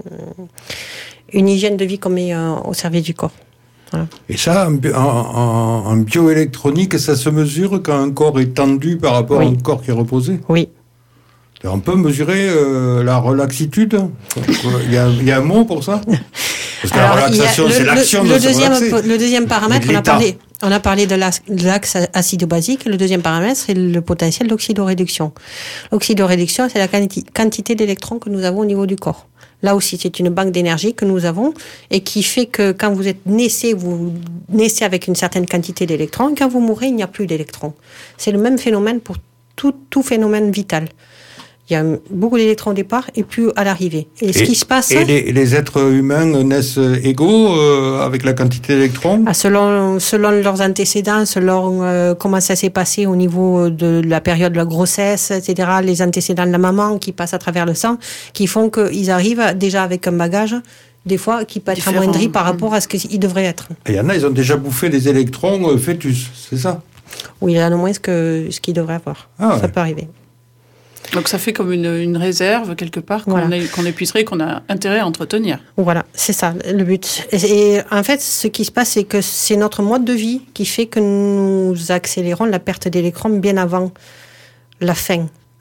une hygiène de vie qu'on met euh, au service du corps. Voilà. Et ça, en, en, en bioélectronique, ça se mesure quand un corps est tendu par rapport oui. à un corps qui est reposé? Oui. On peut mesurer euh, la relaxitude. Il y, a, il y a un mot pour ça? Parce que alors, la relaxation, le, c'est l'action le, de le se deuxième, relaxer. Le deuxième paramètre, on a parlé, on a parlé de l'axe acido-basique. Le deuxième paramètre, c'est le potentiel d'oxydoréduction. L'oxydoréduction, c'est la quanti- quantité d'électrons que nous avons au niveau du corps. Là aussi, c'est une banque d'énergie que nous avons et qui fait que quand vous êtes naissé, vous naissez avec une certaine quantité d'électrons. Et quand vous mourrez, il n'y a plus d'électrons. C'est le même phénomène pour tout, tout phénomène vital. Il y a beaucoup d'électrons au départ et plus à l'arrivée. Et, et ce qui se passe... Et les, les êtres humains naissent égaux euh, avec la quantité d'électrons? ah, selon, selon leurs antécédents, selon euh, comment ça s'est passé au niveau de la période de la grossesse, et cetera, les antécédents de la maman qui passent à travers le sang, qui font qu'ils arrivent déjà avec un bagage, des fois, qui peut être Différent. amoindri par rapport à ce qu'ils devraient être. Il y en a, ils ont déjà bouffé les électrons euh, fœtus, c'est ça? Oui, il y en a moins que ce qu'ils devraient avoir. Ah, ça ouais. peut arriver. Donc ça fait comme une, une réserve, quelque part, qu'on, voilà. qu'on épuiserait, qu'on a intérêt à entretenir. Voilà, c'est ça le but. Et, et en fait, ce qui se passe, c'est que c'est notre mode de vie qui fait que nous accélérons la perte d'électrons bien avant la fin.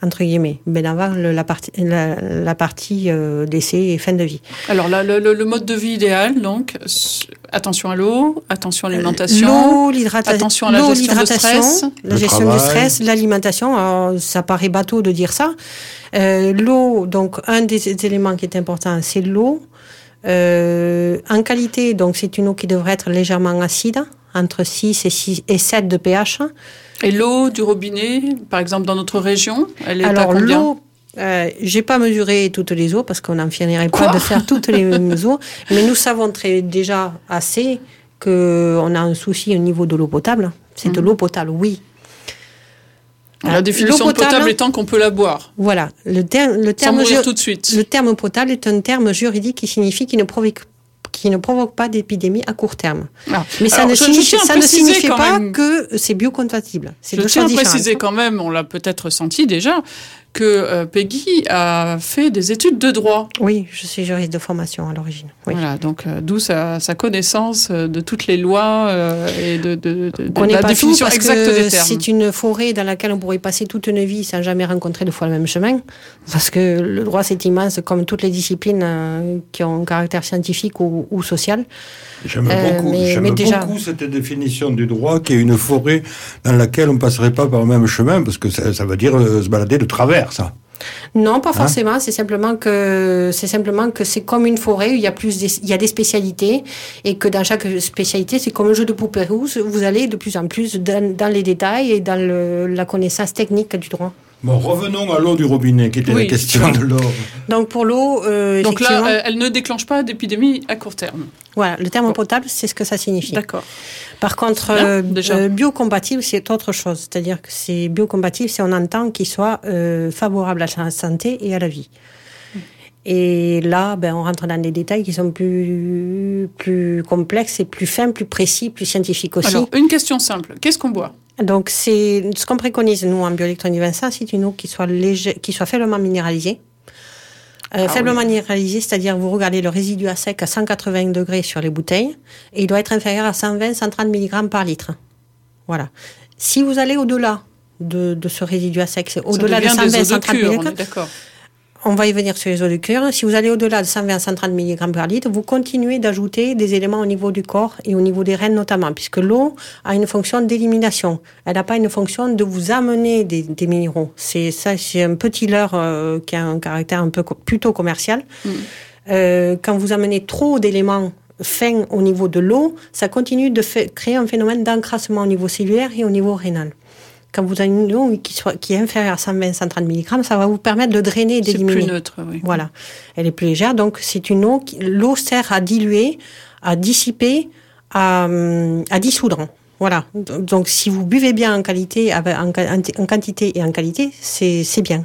entre guillemets, ben avant le, la partie, la, la partie euh, décès et fin de vie. Alors là, le, le, le mode de vie idéal, donc, attention à l'eau, attention à l'alimentation, l'eau, l'hydratation, attention à la l'eau, gestion du stress, la gestion travail. du stress, l'alimentation. Alors, ça paraît bateau de dire ça. Euh, l'eau, donc un des éléments qui est important, c'est l'eau. Euh, en qualité, donc c'est une eau qui devrait être légèrement acide, entre six et, six et sept de pH. Et l'eau du robinet, par exemple dans notre région, elle est Alors, à combien ? l'eau, euh, j'ai pas mesuré toutes les eaux parce qu'on n'en finirait pas de faire toutes les eaux, mais nous savons très déjà assez qu'on a un souci au niveau de l'eau potable. C'est mmh. de l'eau potable, oui. La définition de potable, potable étant qu'on peut la boire. Voilà. Le, ter- le terme Sans mourir ju- tout de suite. Le terme potable est un terme juridique qui signifie qu'il ne provoque qui ne provoque pas d'épidémie à court terme. Ah. Mais ça Alors, ne je, signifie, je ça ne signifie pas même... que c'est biocompatible. C'est je deux tiens choses à préciser différentes. quand même, on l'a peut-être senti déjà, que euh, Peggy a fait des études de droit. Oui, je suis juriste de formation à l'origine. Oui. Voilà, donc euh, d'où sa, sa connaissance de toutes les lois euh, et de, de, de, de la pas définition tout parce exacte que des termes. C'est une forêt dans laquelle on pourrait passer toute une vie sans jamais rencontrer deux fois le même chemin, parce que le droit c'est immense, comme toutes les disciplines euh, qui ont un caractère scientifique ou, ou social. J'aime Euh, beaucoup, mais- j'aime mais déjà- beaucoup cette définition du droit qui est une forêt dans laquelle on ne passerait pas par le même chemin, parce que ça, ça veut dire euh, se balader de travers, ça. Non, pas forcément. C'est simplement que c'est simplement que c'est comme une forêt où il y a plus, des, il y a des spécialités et que dans chaque spécialité, c'est comme un jeu de poupée rouge. Vous allez de plus en plus dans, dans les détails et dans le, la connaissance technique du droit. Bon, revenons à l'eau du robinet, qui était Oui. la question de l'eau. Donc pour l'eau, euh, Donc effectivement, là, elle ne déclenche pas d'épidémie à court terme. voilà, le terme Bon. potable, c'est ce que ça signifie. D'accord. Par contre, Bien, euh, déjà. euh, biocompatible, c'est autre chose. C'est-à-dire que c'est biocompatible, c'est on entend qu'il soit euh, favorable à la santé et à la vie. Et là, ben, on rentre dans des détails qui sont plus, plus complexes et plus fins, plus précis, plus scientifiques aussi. Alors, une question simple. Qu'est-ce qu'on boit ? Donc, c'est ce qu'on préconise, nous, en bioélectronique Vincent, c'est une eau qui soit léger, qui soit faiblement minéralisée. Euh, Ah faiblement oui. minéralisée, c'est-à-dire vous regardez le résidu à sec à cent quatre-vingts degrés sur les bouteilles, et il doit être inférieur à cent vingt à cent trente milligrammes par litre. Voilà. Si vous allez au-delà de, de ce résidu à sec, c'est au-delà de Ça cent devient vingt à des cent eaux de trente cure, on milligrammes, est d'accord. on va y venir sur les eaux de cure. Si vous allez au-delà de cent vingt à cent trente milligrammes par litre, vous continuez d'ajouter des éléments au niveau du corps et au niveau des reins notamment, puisque l'eau a une fonction d'élimination. Elle n'a pas une fonction de vous amener des, des minéraux. C'est ça, c'est un petit leurre euh, qui a un caractère un peu co- plutôt commercial. Mm. Euh, quand vous amenez trop d'éléments fins au niveau de l'eau, ça continue de fait, créer un phénomène d'encrassement au niveau cellulaire et au niveau rénal. Quand vous avez une eau qui, soit, qui est inférieure à cent vingt à cent trente milligrammes, ça va vous permettre de drainer et C'est d'éliminer. plus neutre, oui. Voilà. Elle est plus légère. Donc, c'est une eau qui, l'eau sert à diluer, à dissiper, à, hum, à dissoudre. Voilà. Donc, si vous buvez bien en qualité, en, en quantité et en qualité, c'est, c'est bien.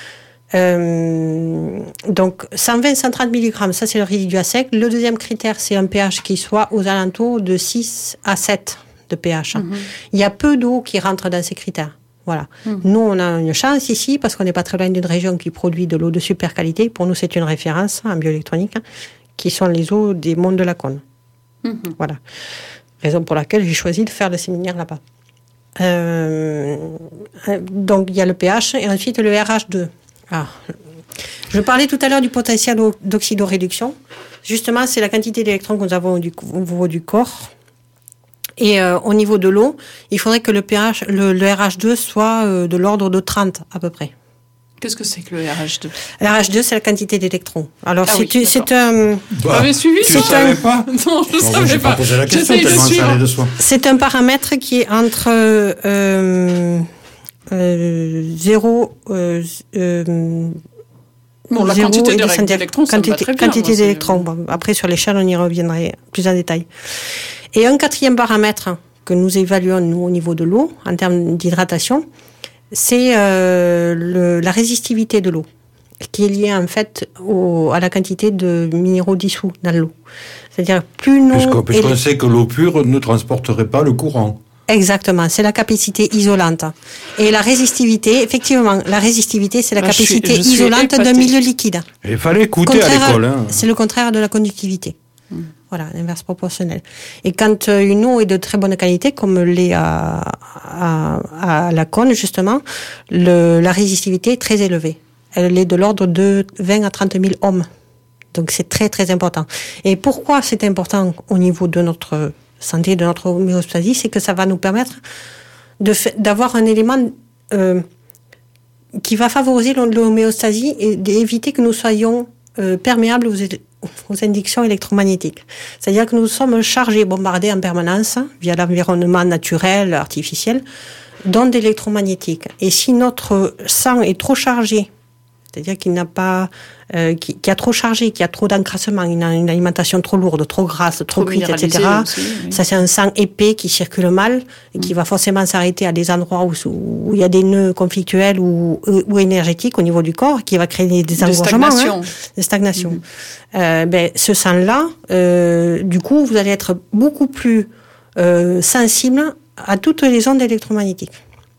Euh, donc, cent vingt à cent trente milligrammes, ça, c'est le résidu à sec. Le deuxième critère, c'est un pH qui soit aux alentours de six à sept de pH. Mhm. Il y a peu d'eau qui rentre dans ces critères. Voilà. Mhm. Nous, on a une chance ici parce qu'on n'est pas très loin d'une région qui produit de l'eau de super qualité. Pour nous, c'est une référence en bioélectronique, hein, qui sont les eaux des monts de la Cône. Mhm. Voilà. Raison pour laquelle j'ai choisi de faire le séminaire là-bas. Euh, donc, il y a le pH et ensuite le R H deux. Ah. Je parlais tout à l'heure du potentiel d'oxydoréduction. Justement, c'est la quantité d'électrons que nous avons au niveau du corps. Et euh, au niveau de l'eau, il faudrait que le pH, le, le R H deux soit euh, de l'ordre de trente à peu près. Qu'est-ce que c'est que le R H deux ? Le R H deux, c'est la quantité d'électrons. Alors, Ah c'est, oui, c'est un, Vous avez suivi tu ça ne savais pas? Non, je ne Bon, je savais vais pas pas. poser la question J'essaye de tellement ça suivre. allait de soi. c'est un paramètre qui est entre euh, euh, zéro, euh, euh, Bon, la zéro quantité et de des centièmes. d'électrons, ça me va quantité, très bien. quantité moi, c'est- d'électrons. Bon, après, sur l'échelle, on y reviendrait plus en détail. Et un quatrième paramètre que nous évaluons, nous, au niveau de l'eau, en termes d'hydratation, c'est euh, le, la résistivité de l'eau, qui est liée, en fait, au, à la quantité de minéraux dissous dans l'eau. C'est-à-dire, plus nous... Puisqu'on, puisqu'on sait que l'eau pure ne transporterait pas le courant. Exactement, c'est la capacité isolante. Et la résistivité, effectivement, la résistivité, c'est la Ah, je suis- capacité je suis isolante d'un épatée. milieu liquide. Et il fallait écouter à Contraire l'école. Hein. C'est le contraire de la conductivité. Mmh. Voilà, l'inverse proportionnel. Et quand une eau est de très bonne qualité, comme l'est à, à, à Laconne, justement, le, la résistivité est très élevée. Elle est de l'ordre de vingt à trente mille ohms. Donc c'est très très important. Et pourquoi c'est important au niveau de notre santé, de notre homéostasie, c'est que ça va nous permettre de fa- d'avoir un élément euh, qui va favoriser l'homéostasie et d'éviter que nous soyons euh, perméables aux, aux inductions électromagnétiques. C'est-à-dire que nous sommes chargés, bombardés en permanence via l'environnement naturel, artificiel, d'ondes électromagnétiques. Et si notre sang est trop chargé, c'est-à-dire qu'il n'a pas, euh, qui, qui a trop chargé, qui a trop d'encrassement, une, une alimentation trop lourde, trop grasse, trop, trop cuite, et cetera. Aussi, oui. Ça, c'est un sang épais qui circule mal et qui mmh. va forcément s'arrêter à des endroits où, où il y a des nœuds conflictuels ou, ou énergétiques au niveau du corps, qui va créer des, des engorgements, de stagnation. Hein, des stagnations. Mmh. Euh, ben, ce sang-là, euh, du coup, vous allez être beaucoup plus euh, sensible à toutes les ondes électromagnétiques,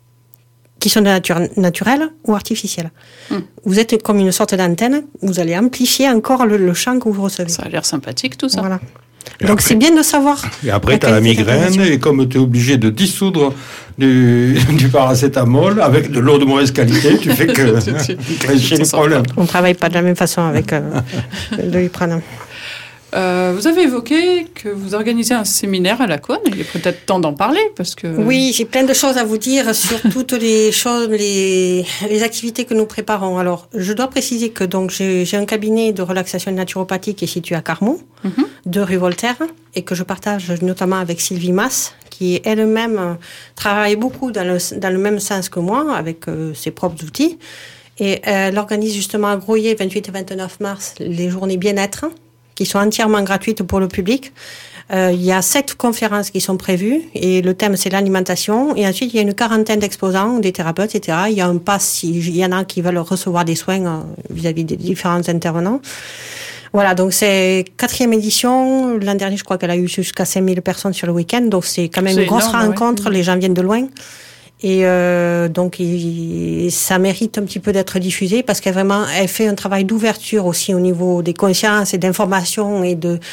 qui sont de nature naturelle ou artificielle. Hum. Vous êtes comme une sorte d'antenne, vous allez amplifier encore le, le champ que vous recevez. Ça a l'air sympathique tout ça. Voilà. Et donc après, c'est bien de savoir. Et après, tu as la migraine, et comme tu es obligé de dissoudre du, du paracétamol avec de l'eau de mauvaise qualité, tu fais que chez les problèmes. On ne travaille pas de la même façon avec euh, le Lupranum. Euh, vous avez évoqué que vous organisez un séminaire à Laconne. Il est peut-être temps d'en parler parce que. Oui, j'ai plein de choses à vous dire sur toutes les choses, les, les activités que nous préparons. Alors, je dois préciser que donc j'ai, j'ai un cabinet de relaxation naturopathique qui est situé à Carmaux, mm-hmm. de rue Voltaire, et que je partage notamment avec Sylvie Masse, qui elle-même euh, travaille beaucoup dans le, dans le même sens que moi, avec euh, ses propres outils. Et elle organise justement à Groyer, vingt-huit et vingt-neuf mars, les journées bien-être, qui sont entièrement gratuites pour le public. Euh, il y a sept conférences qui sont prévues et le thème c'est l'alimentation. Et ensuite il y a une quarantaine d'exposants, des thérapeutes, et cetera. Il y a un pass s'il y en a qui veulent recevoir des soins euh, vis-à-vis des différents intervenants. Voilà, donc c'est quatrième édition. L'an dernier, je crois qu'elle a eu jusqu'à cinq mille personnes sur le week-end. Donc c'est quand même c'est une grosse énorme, rencontre. Ouais. Les gens viennent de loin. Et euh, donc, il, ça mérite un petit peu d'être diffusé parce qu'elle vraiment, elle fait un travail d'ouverture aussi au niveau des consciences et d'information et de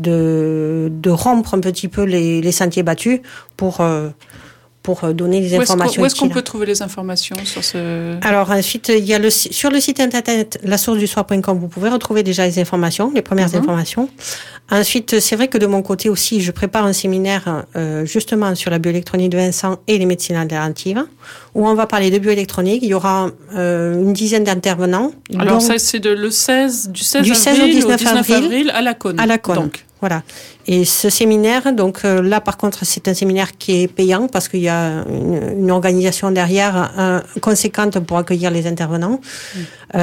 de, de rompre un petit peu les, les sentiers battus pour euh, pour donner des informations. Où est-ce qu'on peut trouver les informations sur ce... Alors ensuite, il y a le sur le site internet la source du soir point com, vous pouvez retrouver déjà les informations, les premières mm-hmm. informations. Ensuite, c'est vrai que de mon côté aussi, je prépare un séminaire euh, justement sur la bioélectronique de Vincent et les médecines alternatives, où on va parler de bioélectronique. Il y aura euh, une dizaine d'intervenants. Alors ça, c'est de, le seize, du seize, du avril, seize au dix-neuf, au dix-neuf avril, avril à Laconne. À Laconne. Donc. Voilà. Et ce séminaire, donc euh, là par contre, c'est un séminaire qui est payant parce qu'il y a une, une organisation derrière euh, conséquente pour accueillir les intervenants. Mmh.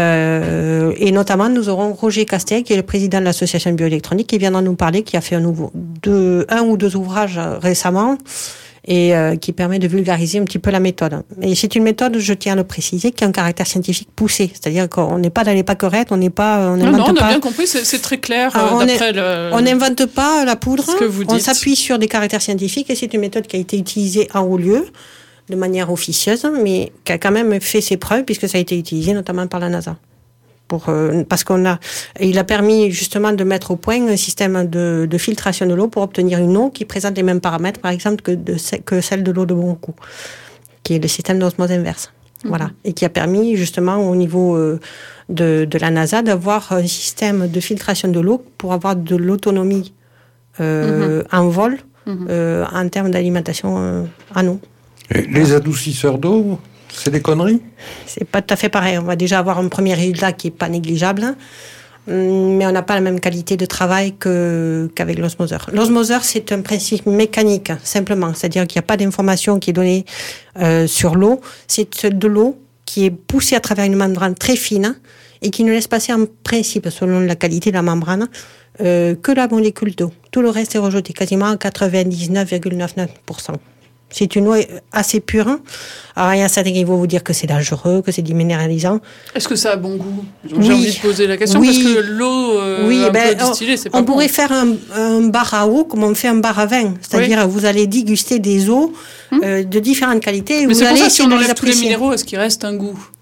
Euh, et notamment, nous aurons Roger Castel, qui est le président de l'association bioélectronique, qui viendra nous parler, qui a fait un, nouveau, deux, un ou deux ouvrages récemment et euh, qui permet de vulgariser un petit peu la méthode. Et c'est une méthode, je tiens à le préciser, qui a un caractère scientifique poussé. C'est-à-dire qu'on n'est pas dans les pâquerettes, on n'est pas... On non, non, on a pas... bien compris, c'est, c'est très clair. Alors, euh, on d'après est, le... On n'invente pas la poudre, ce que vous dites. On s'appuie sur des caractères scientifiques et c'est une méthode qui a été utilisée en haut lieu, de manière officieuse, mais qui a quand même fait ses preuves puisque ça a été utilisé notamment par la NASA. Pour, euh, parce qu'on a, il a permis justement de mettre au point un système de, de filtration de l'eau pour obtenir une eau qui présente les mêmes paramètres, par exemple, que, de, que celle de l'eau de Boncourt, qui est le système d'osmose inverse. Mmh. Voilà. Et qui a permis justement au niveau euh, de, de la NASA d'avoir un système de filtration de l'eau pour avoir de l'autonomie euh, mmh. en vol mmh. euh, en termes d'alimentation euh, en eau. Et les adoucisseurs d'eau, c'est des conneries ? C'est pas tout à fait pareil. On va déjà avoir un premier résultat qui est pas négligeable, mais on n'a pas la même qualité de travail que, qu'avec l'osmoseur. L'osmoseur, c'est un principe mécanique, simplement. C'est-à-dire qu'il n'y a pas d'information qui est donnée euh, sur l'eau. C'est de l'eau qui est poussée à travers une membrane très fine et qui ne laisse passer en principe, selon la qualité de la membrane, euh, que la molécule d'eau. Tout le reste est rejeté, quasiment à quatre-vingt-dix-neuf virgule quatre-vingt-dix-neuf pour cent. C'est une eau assez pure. Alors, il y a certains qui vont vous dire que c'est dangereux, que c'est déminéralisant. Est-ce que ça a bon goût ? J'ai oui. envie de poser la question, oui. parce que l'eau euh, oui, un ben, peu distillée, c'est pas on bon. On pourrait faire un, un bar à eau comme on fait un bar à vin. C'est-à-dire, oui. vous allez déguster des eaux hum. euh, de différentes qualités. Et Mais vous c'est allez pour ça, si on enlève tous les minéraux, est-ce qu'il reste un goût ?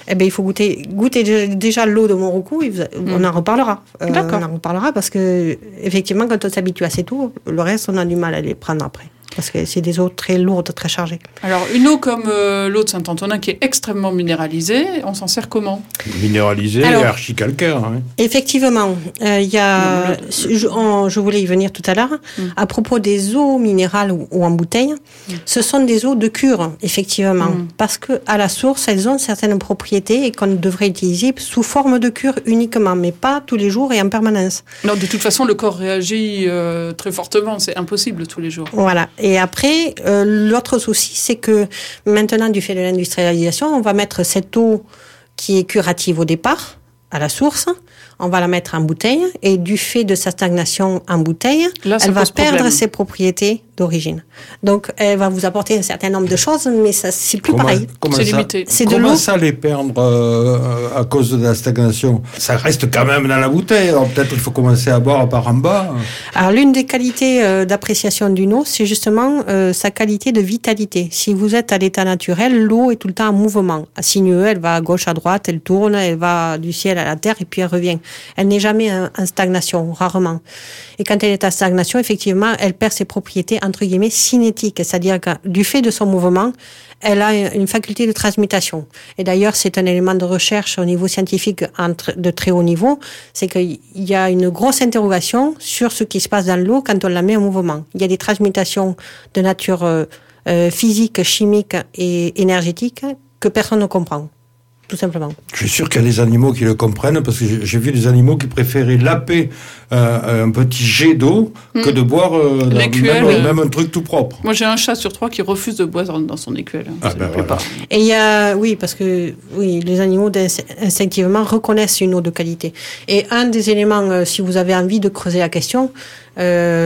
eh ben, il faut goûter, goûter déjà l'eau de Montroucou, et vous, mmh. on en reparlera. Euh, D'accord. On en reparlera parce que, effectivement, quand on s'habitue à cette eau, le reste, on a du mal à les prendre après. Parce que c'est des eaux très lourdes, très chargées. Alors, une eau comme euh, l'eau de Saint-Antonin, qui est extrêmement minéralisée, on s'en sert comment ? Minéralisée et archi-calcaire. Hein. Effectivement, il euh, y a, je, on, je voulais y venir tout à l'heure, mm. à propos des eaux minérales ou, ou en bouteille, mm. ce sont des eaux de cure, effectivement, mm. parce qu'à la source, elles ont certaines propriétés et qu'on devrait utiliser sous forme de cure uniquement, mais pas tous les jours et en permanence. Non, de toute façon, le corps réagit euh, très fortement, c'est impossible tous les jours. Voilà. Et après, euh, l'autre souci, c'est que maintenant, du fait de l'industrialisation, on va mettre cette eau qui est curative au départ, à la source, on va la mettre en bouteille, et du fait de sa stagnation en bouteille, Là, elle va perdre problème. ses propriétés d'origine. Donc, elle va vous apporter un certain nombre de choses, mais ça, c'est plus comment, pareil. Comment c'est ça, limité. C'est comment de ça les perdre euh, à cause de la stagnation ? Ça reste quand même dans la bouteille, alors peut-être il faut commencer à boire par en bas. Alors, l'une des qualités euh, d'appréciation d'une eau, c'est justement euh, sa qualité de vitalité. Si vous êtes à l'état naturel, l'eau est tout le temps en mouvement. Sinueux, elle va à gauche, à droite, elle tourne, elle va du ciel à la terre, et puis elle revient. Elle n'est jamais en, en stagnation, rarement. Et quand elle est en stagnation, effectivement, elle perd ses propriétés entre guillemets cinétiques, c'est-à-dire que du fait de son mouvement, elle a une faculté de transmutation. Et d'ailleurs, c'est un élément de recherche au niveau scientifique entre, de très haut niveau, c'est qu'il y a une grosse interrogation sur ce qui se passe dans l'eau quand on la met en mouvement. Il y a des transmutations de nature euh, physique, chimique et énergétique que personne ne comprend. Tout simplement. Je suis sûr qu'il y a des animaux qui le comprennent, parce que j'ai vu des animaux qui préféraient laper euh, un petit jet d'eau mmh. que de boire euh, dans, l'écuelle, même, oui. même un truc tout propre. Moi, j'ai un chat sur trois qui refuse de boire dans, dans son écuelle. Ah ben voilà. Et il y a, oui, parce que oui, les animaux instinctivement reconnaissent une eau de qualité. Et un des éléments, euh, si vous avez envie de creuser la question, il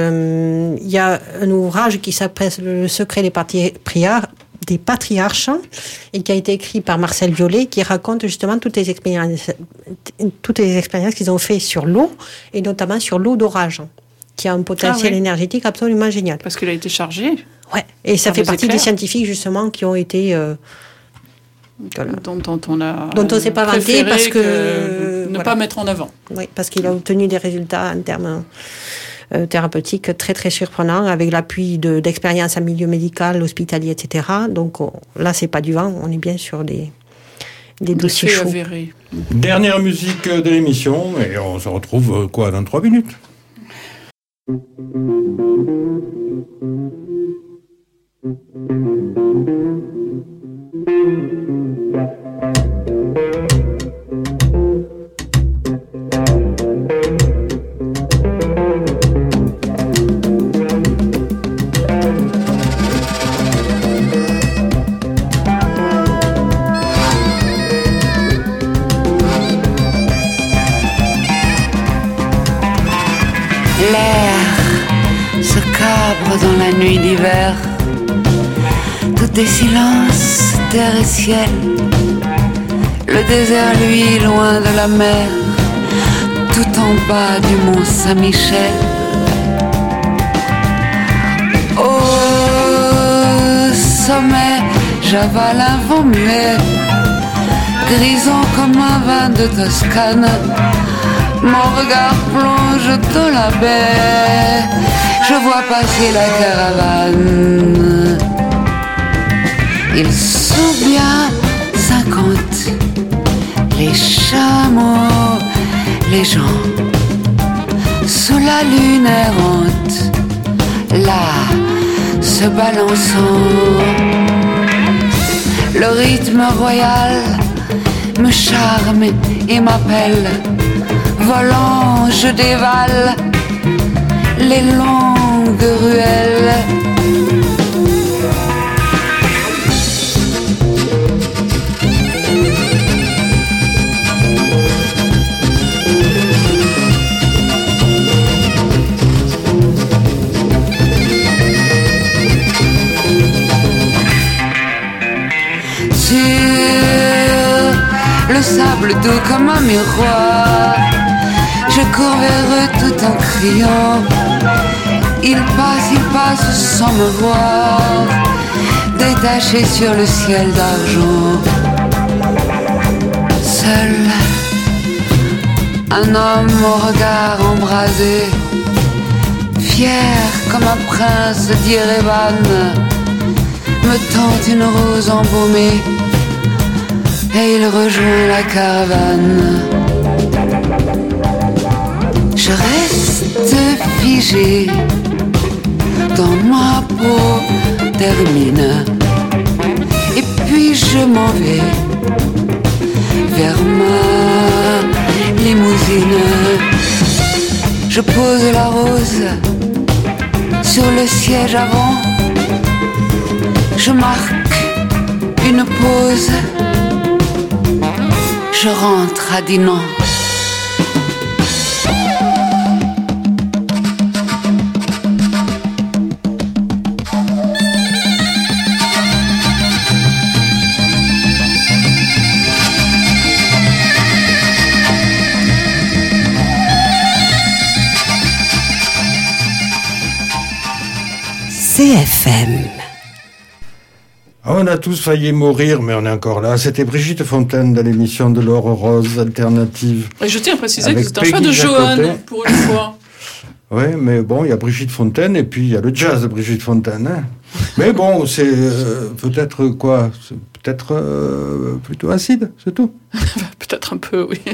euh, y a un ouvrage qui s'appelle Le secret des patriarches, des patriarches, et qui a été écrit par Marcel Violet, qui raconte justement toutes les expériences, toutes les expériences qu'ils ont fait sur l'eau, et notamment sur l'eau d'orage, qui a un potentiel ah, oui. énergétique absolument génial. Parce qu'elle a été chargée. Ouais. Et ça fait partie éclairs. des scientifiques justement qui ont été euh, voilà. dont, dont on a dont on s'est pas vanté parce que, que ne voilà. pas mettre en avant. Oui, parce qu'il a obtenu des résultats en termes Euh, thérapeutique très très surprenant, avec l'appui de, d'expériences en milieu médical, hospitalier, et cetera. Donc on, là, c'est pas du vent, on est bien sur des, des dossiers chauds. Avéré. Dernière musique de l'émission, et on se retrouve quoi dans trois minutes. L'air se cabre dans la nuit d'hiver. Tout est silence, terre et ciel. Le désert, lui, loin de la mer. Tout en bas du mont Saint-Michel. Au sommet, j'avale un vent muet, grisant comme un vin de Toscane. Mon regard plonge dans la baie. Je vois passer la caravane. Ils sont bien cinquante. Les chameaux, les gens, sous la lune errante, là, se balançant. Le rythme royal me charme et m'appelle. Volant, je dévale les longues ruelles. Sur le sable doux comme un miroir, je cours vers eux tout en criant. Ils passent, ils passent sans me voir, détachés sur le ciel d'argent. Seul, un homme au regard embrasé, fier comme un prince d'Yerevan, me tend une rose embaumée et il rejoint la caravane. Je reste figé dans ma peau d'hermine et puis je m'en vais vers ma limousine. Je pose la rose sur le siège avant. Je marque une pause. Je rentre à Dinan. C F M. On a tous failli mourir, mais on est encore là. C'était Brigitte Fontaine dans l'émission de l'Or Rose Alternative. Et je tiens à préciser que c'est un choix de Johan, pour une fois. Oui, mais bon, il y a Brigitte Fontaine et puis il y a le jazz de Brigitte Fontaine. Hein. Mais bon, c'est euh, peut-être quoi c'est peut-être euh, plutôt acide, c'est tout. Peut-être un peu, oui.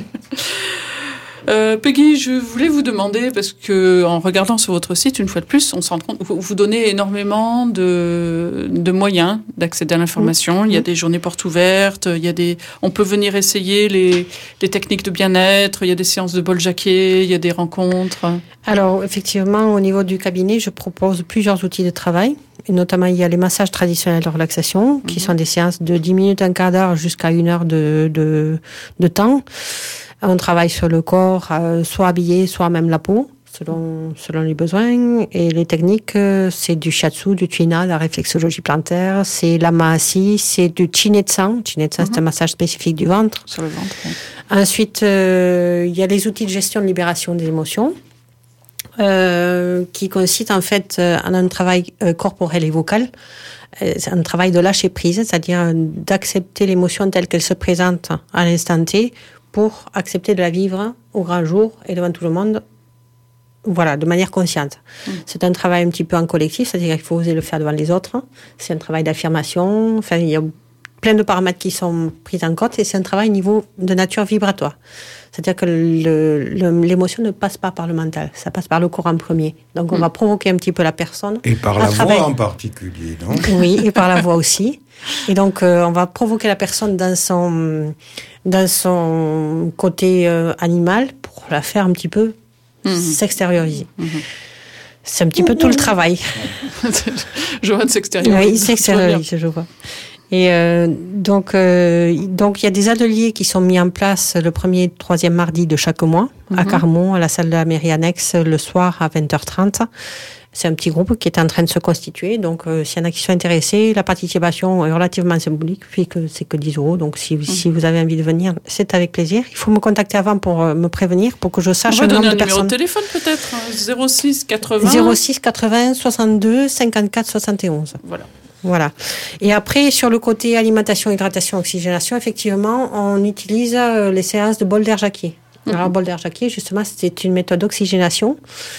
Euh, Peggy, je voulais vous demander, parce que en regardant sur votre site, une fois de plus, on s'en rend compte, vous, vous donnez énormément de, de moyens d'accéder à l'information. Mmh. Il y a des journées portes ouvertes, il y a des, on peut venir essayer les, les techniques de bien-être, il y a des séances de bol jaquet, il y a des rencontres. Alors, effectivement, au niveau du cabinet, je propose plusieurs outils de travail. Et notamment, il y a les massages traditionnels de relaxation, qui mmh. sont des séances de dix minutes, un quart d'heure jusqu'à une heure de, de, de temps. On travaille sur le corps, euh, soit habillé, soit même la peau, selon, selon les besoins. Et les techniques, euh, c'est du shiatsu, du tuina, la réflexologie plantaire, c'est la maassi, c'est du chinetsan. Chinetsan, mm-hmm. c'est un massage spécifique du ventre. Sur le ventre, oui. Ensuite, euh, il y a les outils de gestion de libération des émotions, euh, qui consistent en fait en un travail euh, corporel et vocal. C'est un travail de lâcher prise, c'est-à-dire d'accepter l'émotion telle qu'elle se présente à l'instant T, pour accepter de la vivre au grand jour et devant tout le monde, voilà, de manière consciente. Mmh. C'est un travail un petit peu en collectif, c'est-à-dire qu'il faut oser le faire devant les autres. C'est un travail d'affirmation. Enfin, il y a plein de paramètres qui sont pris en compte et c'est un travail au niveau de nature vibratoire. C'est-à-dire que le, le, l'émotion ne passe pas par le mental, ça passe par le corps en premier. Donc, on mmh. va provoquer un petit peu la personne. Et par la voix en particulier, non ? Oui, et par la voix aussi. Et donc, euh, on va provoquer la personne dans son, dans son côté euh, animal pour la faire un petit peu mmh. s'extérioriser. Mmh. C'est un petit peu tout le travail. Johan s'extériorise. Oui, il s'extériorise, je vois. Et euh, donc, euh, donc il y a des ateliers qui sont mis en place le premier et troisième mardi de chaque mois mm-hmm. à Carmont, à la salle de la mairie annexe, le soir à vingt heures trente. C'est un petit groupe qui est en train de se constituer. Donc, euh, s'il y en a qui sont intéressés, la participation est relativement symbolique, puisque c'est que dix euros. Donc, si, mm. si vous avez envie de venir, c'est avec plaisir. Il faut me contacter avant pour euh, me prévenir, pour que je sache le nombre de personnes. On va donner un numéro de téléphone peut-être, zéro six quatre-vingts zéro six quatre-vingts soixante-deux cinquante-quatre soixante et onze. Voilà. Voilà. Et après, sur le côté alimentation, hydratation, oxygénation, effectivement, on utilise euh, les séances de bol d'air jacquier. Mm-hmm. Alors, bol d'air jacquier, justement, c'est une méthode d'oxygénation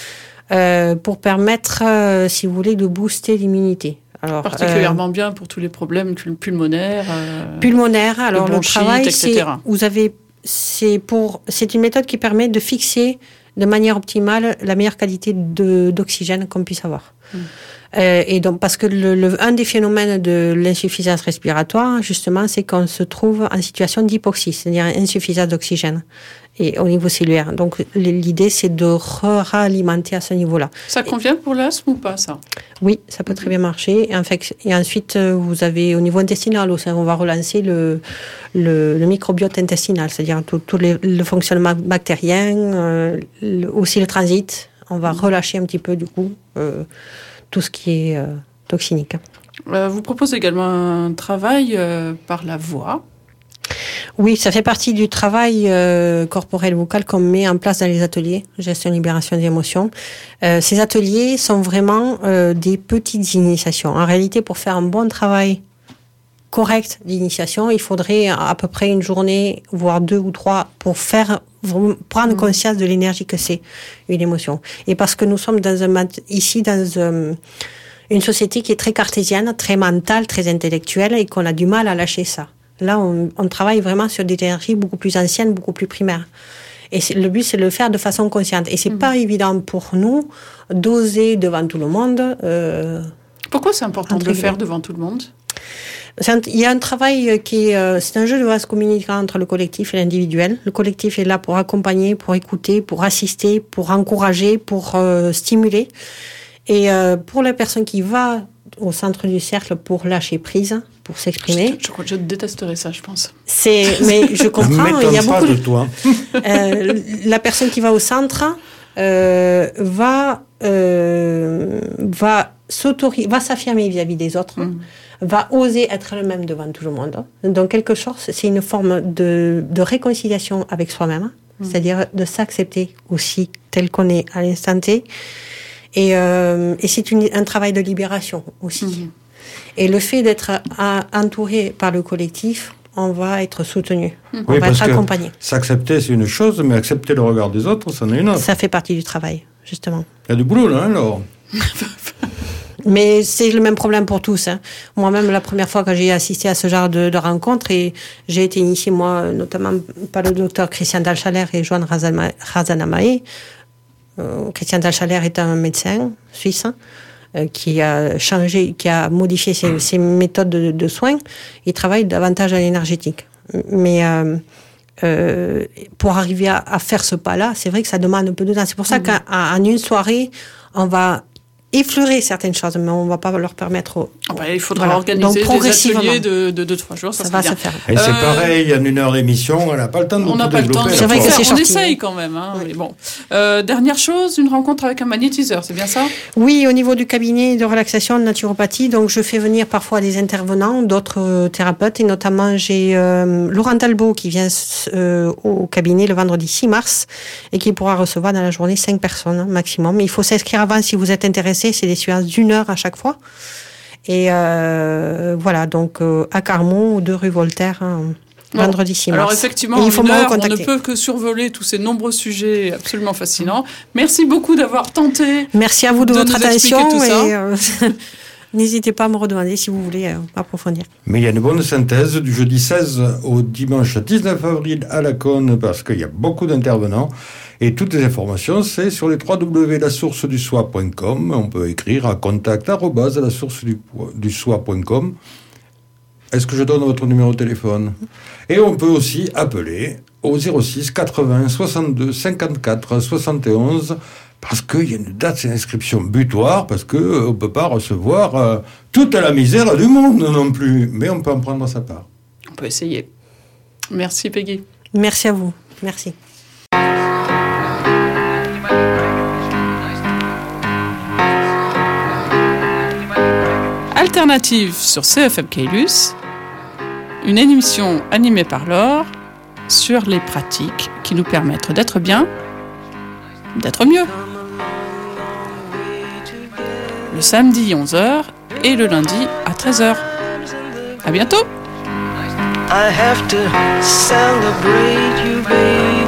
euh, pour permettre, euh, si vous voulez, de booster l'immunité. Alors, particulièrement euh, bien pour tous les problèmes pulmonaires. Euh, pulmonaires. Alors, le, bronchite, le travail, et cetera. c'est, vous avez, c'est pour, c'est une méthode qui permet de fixer de manière optimale la meilleure qualité de, d'oxygène qu'on puisse avoir. Mm. Euh, et donc, parce que le, le, un des phénomènes de l'insuffisance respiratoire, justement, c'est qu'on se trouve en situation d'hypoxie, c'est-à-dire insuffisance d'oxygène et au niveau cellulaire. Donc, l'idée, c'est de réalimenter à ce niveau-là. Ça convient pour l'asthme ou pas, ça ? Oui, ça peut très bien marcher. Et, en fait, et ensuite, vous avez, au niveau intestinal aussi, on va relancer le, le, le microbiote intestinal, c'est-à-dire tout, tout les, le fonctionnement bactérien, euh, le, aussi le transit. On va relâcher un petit peu, du coup, euh, tout ce qui est euh, toxinique. Euh, vous proposez également un travail euh, par la voix. Oui, ça fait partie du travail euh, corporel vocal qu'on met en place dans les ateliers, gestion libération des émotions. Euh, ces ateliers sont vraiment euh, des petites initiations. En réalité, pour faire un bon travail correcte d'initiation, il faudrait à peu près une journée, voire deux ou trois, pour faire prendre conscience de l'énergie que c'est une émotion. Et parce que nous sommes dans un ici dans un, une société qui est très cartésienne, très mentale, très intellectuelle, et qu'on a du mal à lâcher ça. Là, on, on travaille vraiment sur des énergies beaucoup plus anciennes, beaucoup plus primaires. Et le but, c'est de le faire de façon consciente. Et c'est mmh. pas évident pour nous d'oser devant tout le monde. Euh, Pourquoi c'est important de le faire devant tout le monde ? Il y a un travail qui est, c'est un jeu de vase communicant entre le collectif et l'individuel. Le collectif est là pour accompagner, pour écouter, pour assister, pour encourager, pour euh, stimuler. Et euh, pour la personne qui va au centre du cercle pour lâcher prise, pour s'exprimer. Je, je crois que je détesterais ça, je pense. C'est, mais je comprends. Il y a beaucoup de toi. euh, la personne qui va au centre euh, va euh, va s'autoriser, va s'affirmer vis-à-vis des autres. Mmh. Va oser être le même devant tout le monde. Donc, quelque chose, c'est une forme de, de réconciliation avec soi-même, mmh. c'est-à-dire de s'accepter aussi tel qu'on est à l'instant T. Et, euh, et c'est une, un travail de libération aussi. Mmh. Et le fait d'être à, entouré par le collectif, on va être soutenu, mmh. on oui, va être accompagné. S'accepter, c'est une chose, mais accepter le regard des autres, c'en est une autre. Ça fait partie du travail, justement. Il y a du boulot, là, alors. Mais c'est le même problème pour tous. Hein. Moi-même, la première fois que j'ai assisté à ce genre de, de rencontre, et j'ai été initiée, moi, notamment par le docteur Christian Dalchaler et Joanne Razanamae. Euh, Christian Dalchaler est un médecin suisse euh, qui a changé, qui a modifié ses, ses méthodes de, de soins. Il travaille davantage à l'énergétique. Mais euh, euh, pour arriver à, à faire ce pas-là, c'est vrai que ça demande un peu de temps. C'est pour ça mmh. qu'en une soirée, on va effleurer certaines choses, mais on ne va pas leur permettre... Au... Ah bah, il faudra voilà. organiser Donc, des ateliers de, de deux, trois jours, ça, ça va bien. se faire. Et euh... c'est pareil, il y a une heure d'émission, on n'a pas le temps de on tout n'a pas développer. Le temps de c'est vrai que c'est on essaye quand même. Hein, oui. mais bon. euh, dernière chose, une rencontre avec un magnétiseur, c'est bien ça ? Oui, au niveau du cabinet de relaxation de naturopathie, donc je fais venir parfois des intervenants, d'autres euh, thérapeutes, et notamment j'ai euh, Laurent Talbot qui vient euh, au cabinet le vendredi six mars et qui pourra recevoir dans la journée cinq personnes maximum. Mais il faut s'inscrire avant si vous êtes intéressé, c'est des séances d'une heure à chaque fois. Et euh, voilà, donc euh, à Carmont, deux rue Voltaire, hein, bon, vendredi six mars. Alors effectivement, en une heure, on ne peut que survoler tous ces nombreux sujets absolument fascinants. Merci beaucoup d'avoir tenté. Merci à vous de, de votre attention. Tout ça. Et, euh, n'hésitez pas à me redemander si vous voulez euh, approfondir. Mais il y a une bonne synthèse du jeudi seize au dimanche dix-neuf avril à la Cône, parce qu'il y a beaucoup d'intervenants. Et toutes les informations, c'est sur les w w w point la source du soi point com. On peut écrire à contact arobase la source du soi point com. Est-ce que je donne votre numéro de téléphone ? Et on peut aussi appeler au zéro six quatre-vingts soixante-deux cinquante-quatre soixante et onze, parce qu'il y a une date d'inscription butoir, parce qu'on euh, ne peut pas recevoir euh, toute la misère du monde non plus. Mais on peut en prendre sa part. On peut essayer. Merci Peggy. Merci à vous. Merci. Alternative sur C F M Caylus, une émission animée par Laure sur les pratiques qui nous permettent d'être bien, d'être mieux. Le samedi onze heures et le lundi à treize heures. À bientôt. I have to celebrate you, baby.